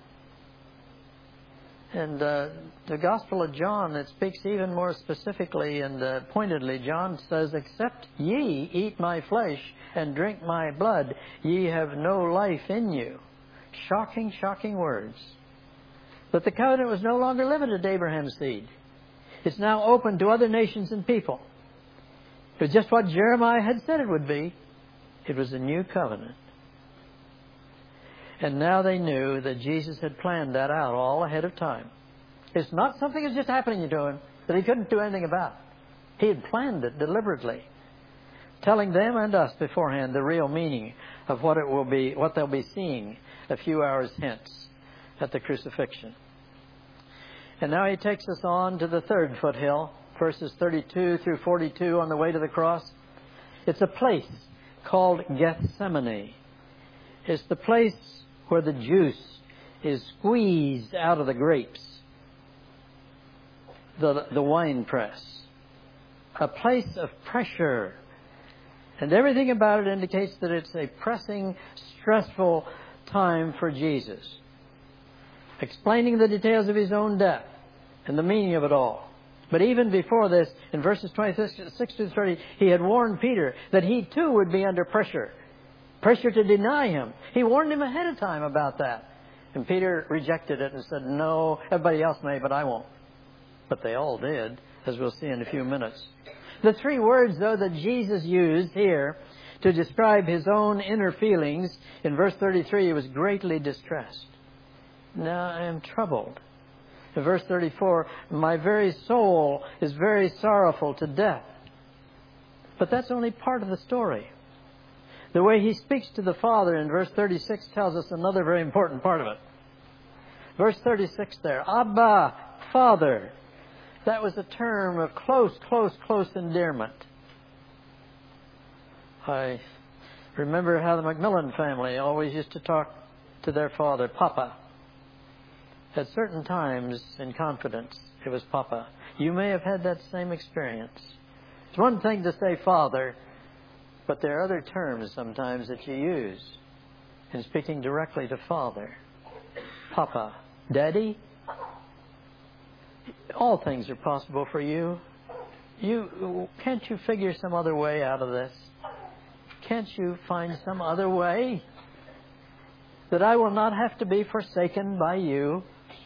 And the Gospel of John, it speaks even more specifically and pointedly. John says, "Except ye eat my flesh and drink my blood, ye have no life in you." Shocking, shocking words. But the covenant was no longer limited to Abraham's seed. It's now open to other nations and people. It was just what Jeremiah had said it would be. It was a new covenant. And now they knew that Jesus had planned that out all ahead of time. It's not something that's just happening to him that he couldn't do anything about. He had planned it deliberately, telling them and us beforehand the real meaning of what it will be, what they'll be seeing a few hours hence at the crucifixion. And now he takes us on to the third foothill, verses 32 through 42 on the way to the cross. It's a place called Gethsemane. It's the place where the juice is squeezed out of the grapes, the wine press. A place of pressure. And everything about it indicates that it's a pressing, stressful time for Jesus. Explaining the details of his own death and the meaning of it all. But even before this, in verses 26 to 30, he had warned Peter that he too would be under pressure. Pressure to deny him. He warned him ahead of time about that. And Peter rejected it and said, "No, everybody else may, but I won't." But they all did, as we'll see in a few minutes. The three words, though, that Jesus used here to describe his own inner feelings, in verse 33, he was greatly distressed. "Now I am troubled." In verse 34, "My very soul is very sorrowful to death." But that's only part of the story. The way he speaks to the Father in verse 36 tells us another very important part of it. Verse 36 there, "Abba, Father." That was a term of close endearment. I remember how the Macmillan family always used to talk to their father, Papa. At certain times, in confidence, it was Papa. You may have had that same experience. It's one thing to say Father, but there are other terms sometimes that you use in speaking directly to Father. Papa. Daddy. All things are possible for you. Can't you figure some other way out of this? Can't you find some other way that I will not have to be forsaken by you?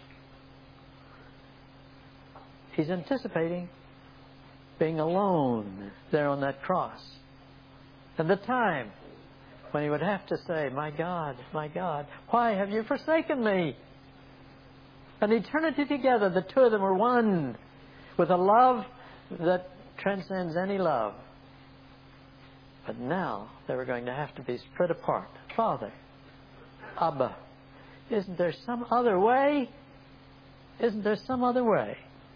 He's anticipating being alone there on that cross. And the time when he would have to say, my God, why have you forsaken me?" An eternity together, the two of them were one with a love that transcends any love. But now they were going to have to be split apart. "Father, Abba, isn't there some other way?" Isn't there some other way?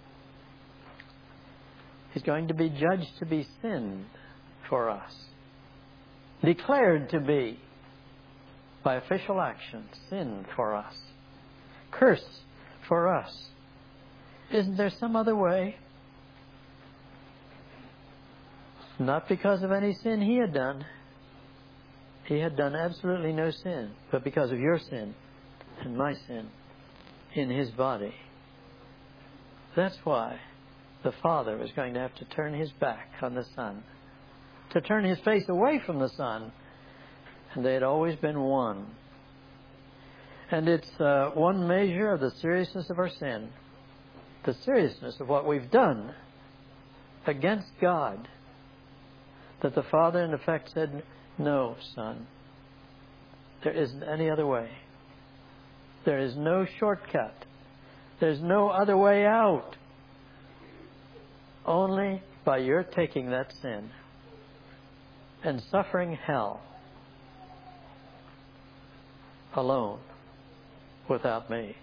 He's going to be judged to be sin for us. Declared to be, by official action, sin for us. Curse for us. Isn't there some other way? Not because of any sin he had done. He had done absolutely no sin, but because of your sin and my sin in his body. That's why the Father was going to have to turn his back on the Son, to turn his face away from the Son, and they had always been one. And it's one measure of the seriousness of our sin, the seriousness of what we've done against God, that the Father in effect said, "No, Son, there isn't any other way. There is no shortcut. There's no other way out. Only by your taking that sin and suffering hell alone without me."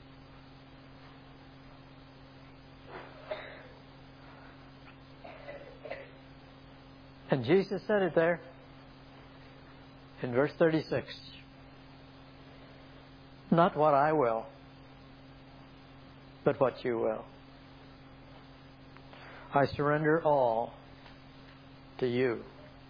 And Jesus said it there in verse 36. Not what I will, but what you will. I surrender all to you.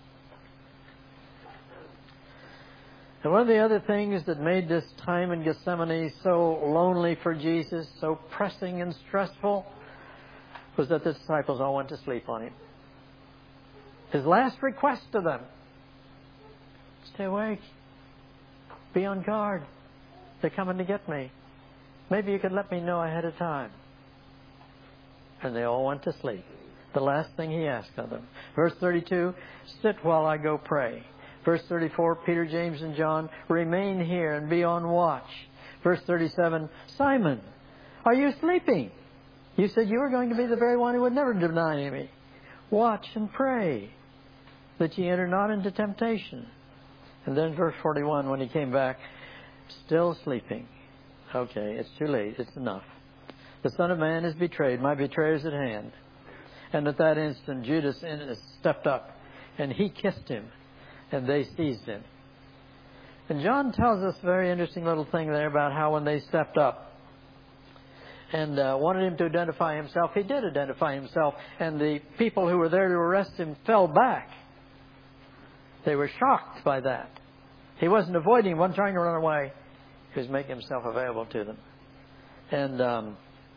And one of the other things that made this time in Gethsemane so lonely for Jesus, so pressing and stressful, was that the disciples all went to sleep on him. His last request to them, stay awake, be on guard. They're coming to get me. Maybe you could let me know ahead of time. And they all went to sleep. The last thing he asked of them. Verse 32, sit while I go pray. Verse 34, Peter, James, and John, remain here and be on watch. Verse 37, Simon, are you sleeping? You said you were going to be the very one who would never deny me. Watch and pray, that ye enter not into temptation. And then verse 41, when he came back, still sleeping. Okay, it's too late. It's enough. The Son of Man is betrayed. My betrayer is at hand. And at that instant, Judas stepped up, and he kissed him, and they seized him. And John tells us a very interesting little thing there about how when they stepped up and wanted him to identify himself, he did identify himself, and the people who were there to arrest him fell back. They were shocked by that. He wasn't avoiding, wasn't trying to run away. He was making himself available to them. And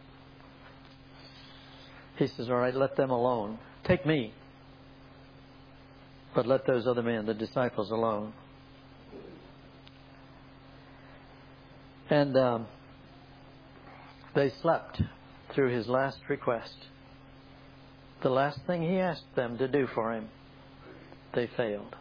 he says, all right, let them alone. Take me. But let those other men, the disciples, alone. And they slept through his last request. The last thing he asked them to do for him, they failed.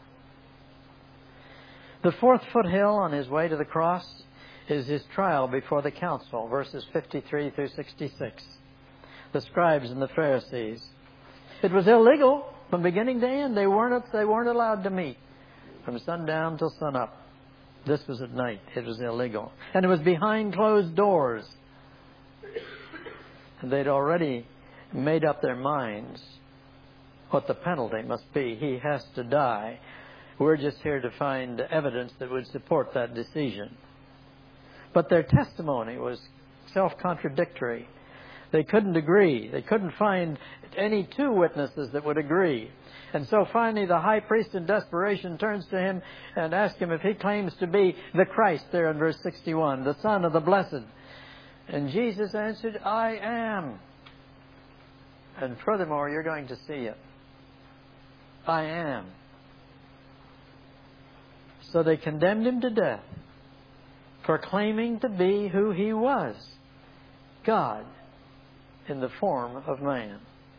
The fourth foothill on his way to the cross is his trial before the council, verses 53 through 66. The scribes and the Pharisees. It was illegal from beginning to end. They weren't allowed to meet from sundown till sunup. This was at night. It was illegal. And it was behind closed doors. And they'd already made up their minds what the penalty must be. He has to die. We're just here to find evidence that would support that decision. But their testimony was self-contradictory. They couldn't agree. They couldn't find any two witnesses that would agree. And so finally the high priest in desperation turns to him and asks him if he claims to be the Christ there in verse 61, the Son of the Blessed. And Jesus answered, I am. And furthermore, you're going to see it. I am. So they condemned him to death for claiming to be who he was, God in the form of man.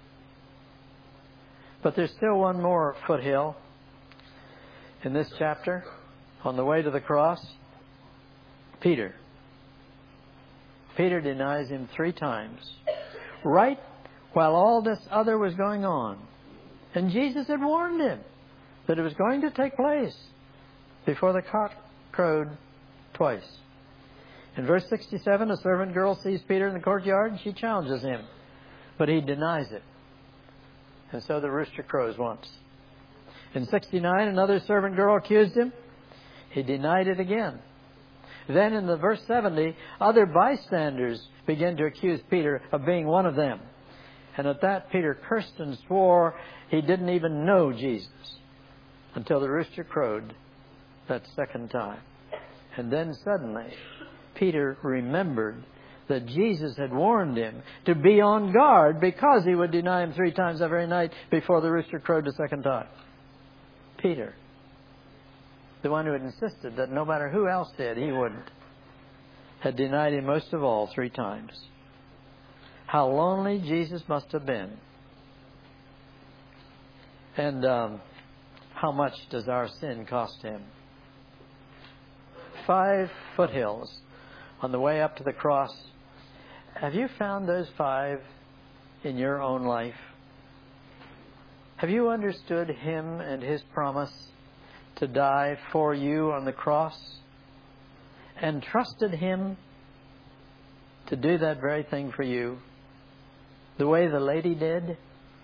But there's still one more foothill in this chapter. On the way to the cross, Peter. Peter denies him 3 times, right while all this other was going on. And Jesus had warned him that it was going to take place before the cock crowed twice. In verse 67, a servant girl sees Peter in the courtyard and she challenges him. But he denies it. And so the rooster crows once. In 69, another servant girl accused him. He denied it again. Then in the verse 70, other bystanders began to accuse Peter of being one of them. And at that, Peter cursed and swore he didn't even know Jesus until the rooster crowed that second time. And then suddenly, Peter remembered that Jesus had warned him to be on guard because he would deny him 3 times that very night before the rooster crowed the second time. Peter, the one who had insisted that no matter who else did, he wouldn't, had denied him most of all 3 times. How lonely Jesus must have been. And how much does our sin cost him? 5 foothills on the way up to the cross. Have you found those 5 in your own life? Have you understood Him and His promise to die for you on the cross and trusted Him to do that very thing for you the way the lady did,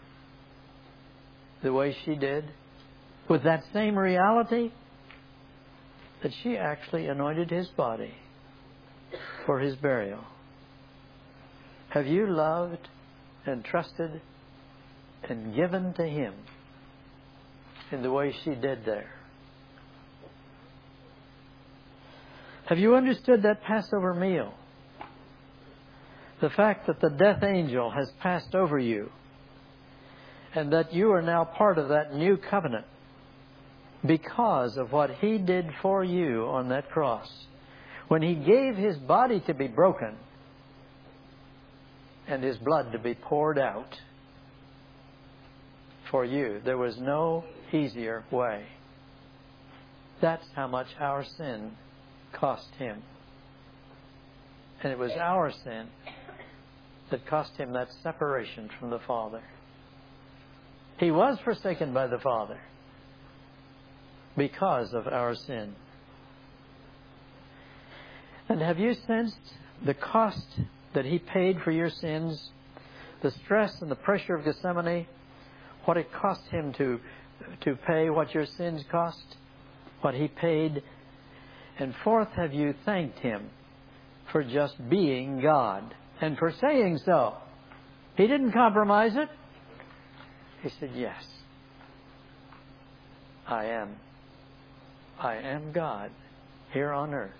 the way she did, with that same reality that she actually anointed His body for His burial? Have you loved and trusted and given to Him in the way she did there? Have you understood that Passover meal? The fact that the death angel has passed over you and that you are now part of that new covenant because of what He did for you on that cross. When He gave His body to be broken and His blood to be poured out for you, there was no easier way. That's how much our sin cost Him. And it was our sin that cost Him that separation from the Father. He was forsaken by the Father because of our sin. And have you sensed the cost that He paid for your sins? The stress and the pressure of Gethsemane? What it cost Him to pay what your sins cost? What He paid? And fourth, have you thanked Him for just being God and for saying so? He didn't compromise it. He said, yes, I am God here on earth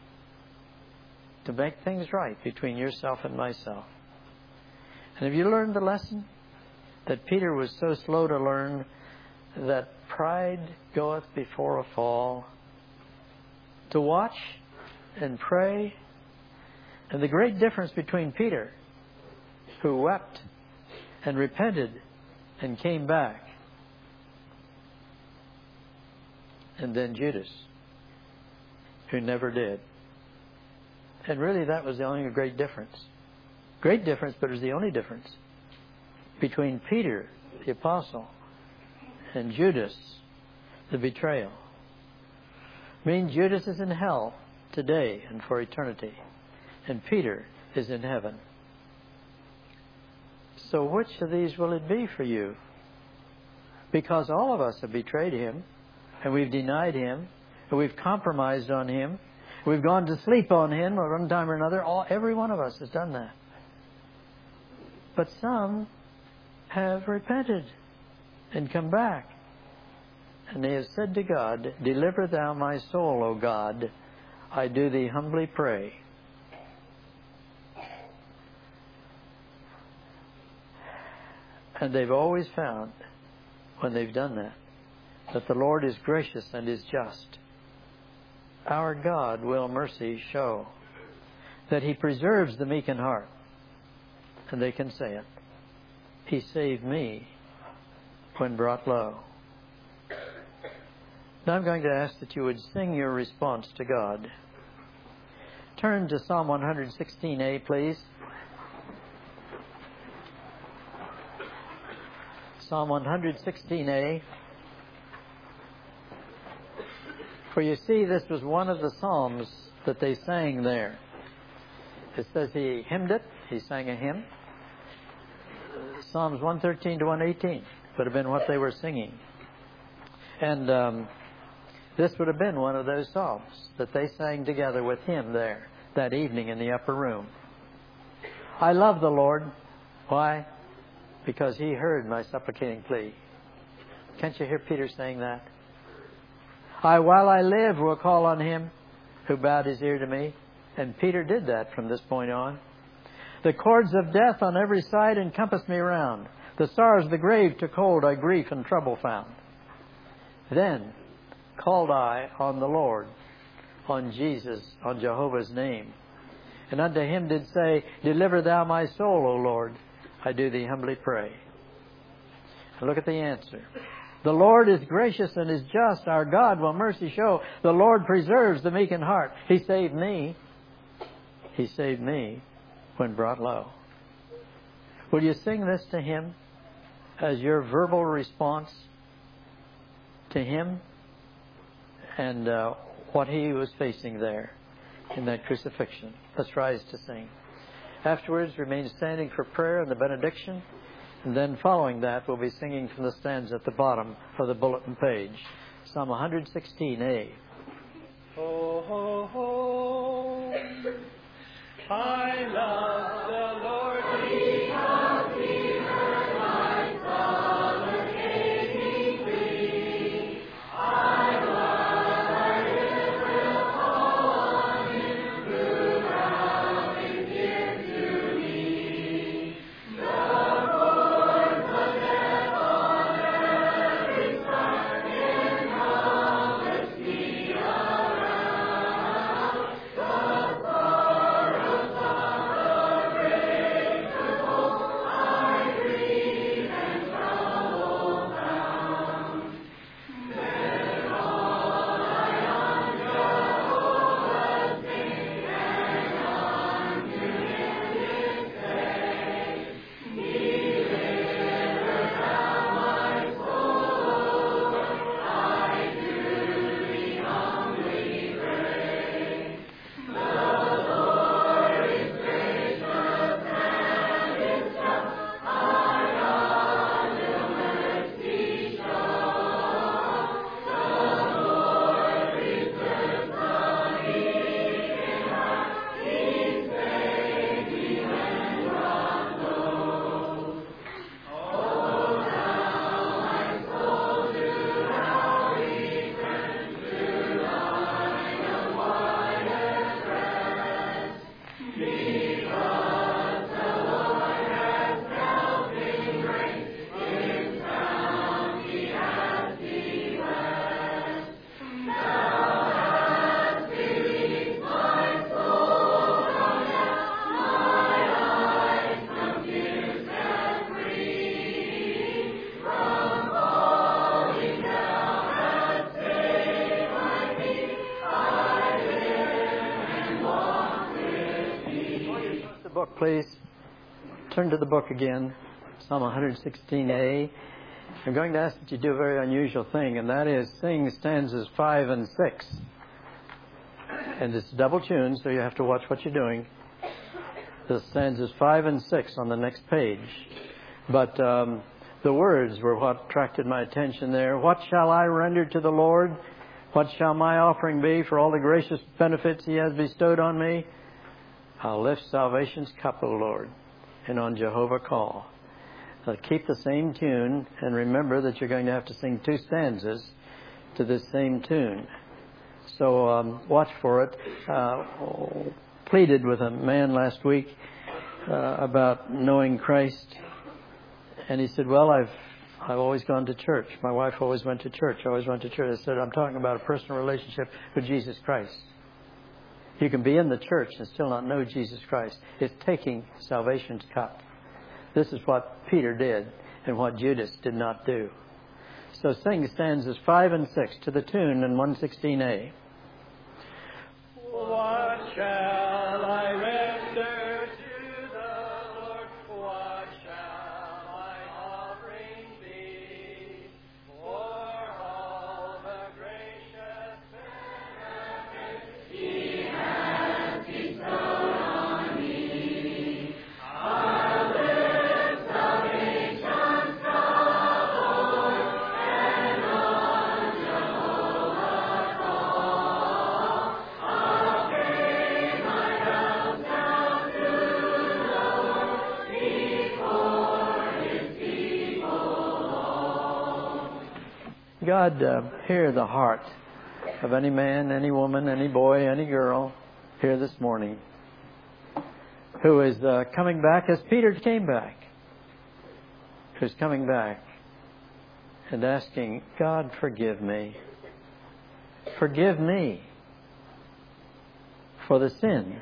to make things right between yourself and myself. And have you learned the lesson that Peter was so slow to learn, that pride goeth before a fall? To watch and pray. And the great difference between Peter, who wept and repented and came back, and then Judas, who never did. And really that was the only great difference. Great difference, but it was the only difference between Peter, the apostle, and Judas, the betrayal. I mean, Judas is in hell today and for eternity, and Peter is in heaven. So which of these will it be for you? Because all of us have betrayed Him, and we've denied Him, and we've compromised on Him, we've gone to sleep on Him at one time or another. Every one of us has done that. But some have repented and come back. And they have said to God, deliver Thou my soul, O God. I do Thee humbly pray. And they've always found, when they've done that the Lord is gracious and is just. Our God will mercy show, that He preserves the meek in heart. And they can say it. He saved me when brought low. Now I'm going to ask that you would sing your response to God. Turn to Psalm 116a, please. Psalm 116a. For you see, this was one of the psalms that they sang there. It says he hymned it. He sang a hymn. Psalms 113 to 118 would have been what they were singing. And this would have been one of those psalms that they sang together with him there that evening in the upper room. I love the Lord. Why? Because he heard my supplicating plea. Can't you hear Peter saying that? While I live, will call on him who bowed his ear to me. And Peter did that from this point on. The cords of death on every side encompassed me round. The sorrows of the grave took hold, I grief and trouble found. Then called I on the Lord, on Jesus, on Jehovah's name. And unto him did say, deliver thou my soul, O Lord. I do thee humbly pray. And look at the answer. The Lord is gracious and is just. Our God will mercy show. The Lord preserves the meek in heart. He saved me. He saved me when brought low. Will you sing this to him as your verbal response to him and what he was facing there in that crucifixion? Let's rise to sing. Afterwards, remain standing for prayer and the benediction. And then following that, we'll be singing from the stanza at the bottom of the bulletin page. Psalm 116a. Ho, ho, ho. I love the Lord because he heard my supplicating plea. I will call on him who bowed his ear to me. The cords of death on every side encompassed me around. The sorrows of the grave took hold, I grieved and trouble found. Then called I on Jehovah's name, and unto him did say, deliver thou my soul, I do thee humbly pray. The Lord is gracious and is just, I unto mercy show. The Lord preserves the meek in heart, he saved me when brought low. O thou my soul, do thou return to thine unquiet rest, because the Lord has dealt in grace, in bounty has he blessed. Thou hast released my soul from death, my eyes from tears set free. From falling thou hast saved my feet, I live and walk with thee. The book, please. Turn to the book again. Psalm 116a. I'm going to ask that you do a very unusual thing, and that is sing stanzas 5 and 6. And it's double tuned, so you have to watch what you're doing. The stanzas 5 and 6 on the next page. But the words were what attracted my attention there. What shall I render to the Lord? What shall my offering be for all the gracious benefits he has bestowed on me? I'll lift salvation's cup, O Lord, and on Jehovah call. Keep the same tune, and remember that you're going to have to sing 2 stanzas to this same tune. So watch for it. Pleaded with a man last week about knowing Christ, and he said, well, I've always gone to church. My wife always went to church. I always went to church. I said, I'm talking about a personal relationship with Jesus Christ. You can be in the church and still not know Jesus Christ. It's taking salvation's cup. This is what Peter did and what Judas did not do. So sing stanzas 5 and 6 to the tune in 116a. What shall I render to the Lord? What shall my offering be for all the gracious benefits he has bestowed on me? God, hear the heart of any man, any woman, any boy, any girl here this morning who is coming back as Peter came back, who's coming back and asking, God, forgive me. Forgive me for the sin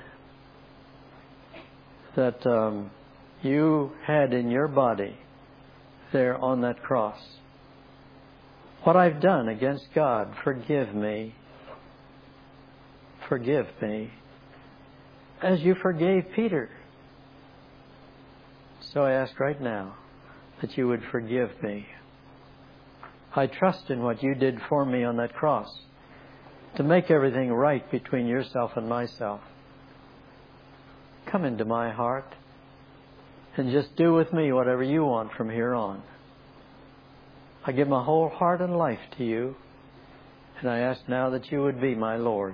that you had in your body there on that cross. What I've done against God, forgive me. Forgive me. As you forgave Peter. So I ask right now that you would forgive me. I trust in what you did for me on that cross to make everything right between yourself and myself. Come into my heart and just do with me whatever you want from here on. I give my whole heart and life to you, and I ask now that you would be my Lord.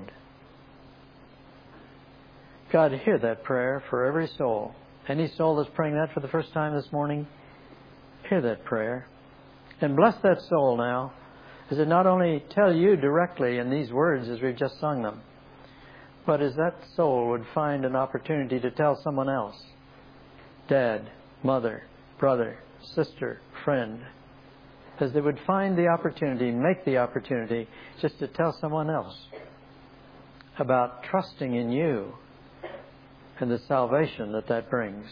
God, hear that prayer for every soul. Any soul that's praying that for the first time this morning, hear that prayer. And bless that soul now, as it not only tell you directly in these words as we've just sung them, but as that soul would find an opportunity to tell someone else, dad, mother, brother, sister, friend, as they would find the opportunity, make the opportunity just to tell someone else about trusting in you and the salvation that that brings.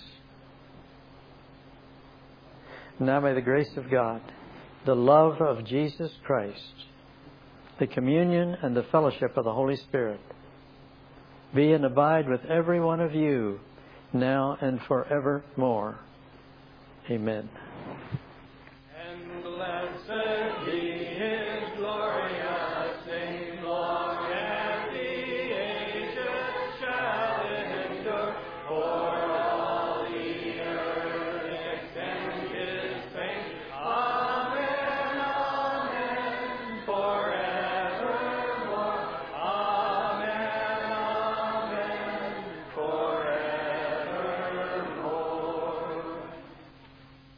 Now may the grace of God, the love of Jesus Christ, the communion and the fellowship of the Holy Spirit be and abide with every one of you now and forevermore. Amen. And blessed be His glorious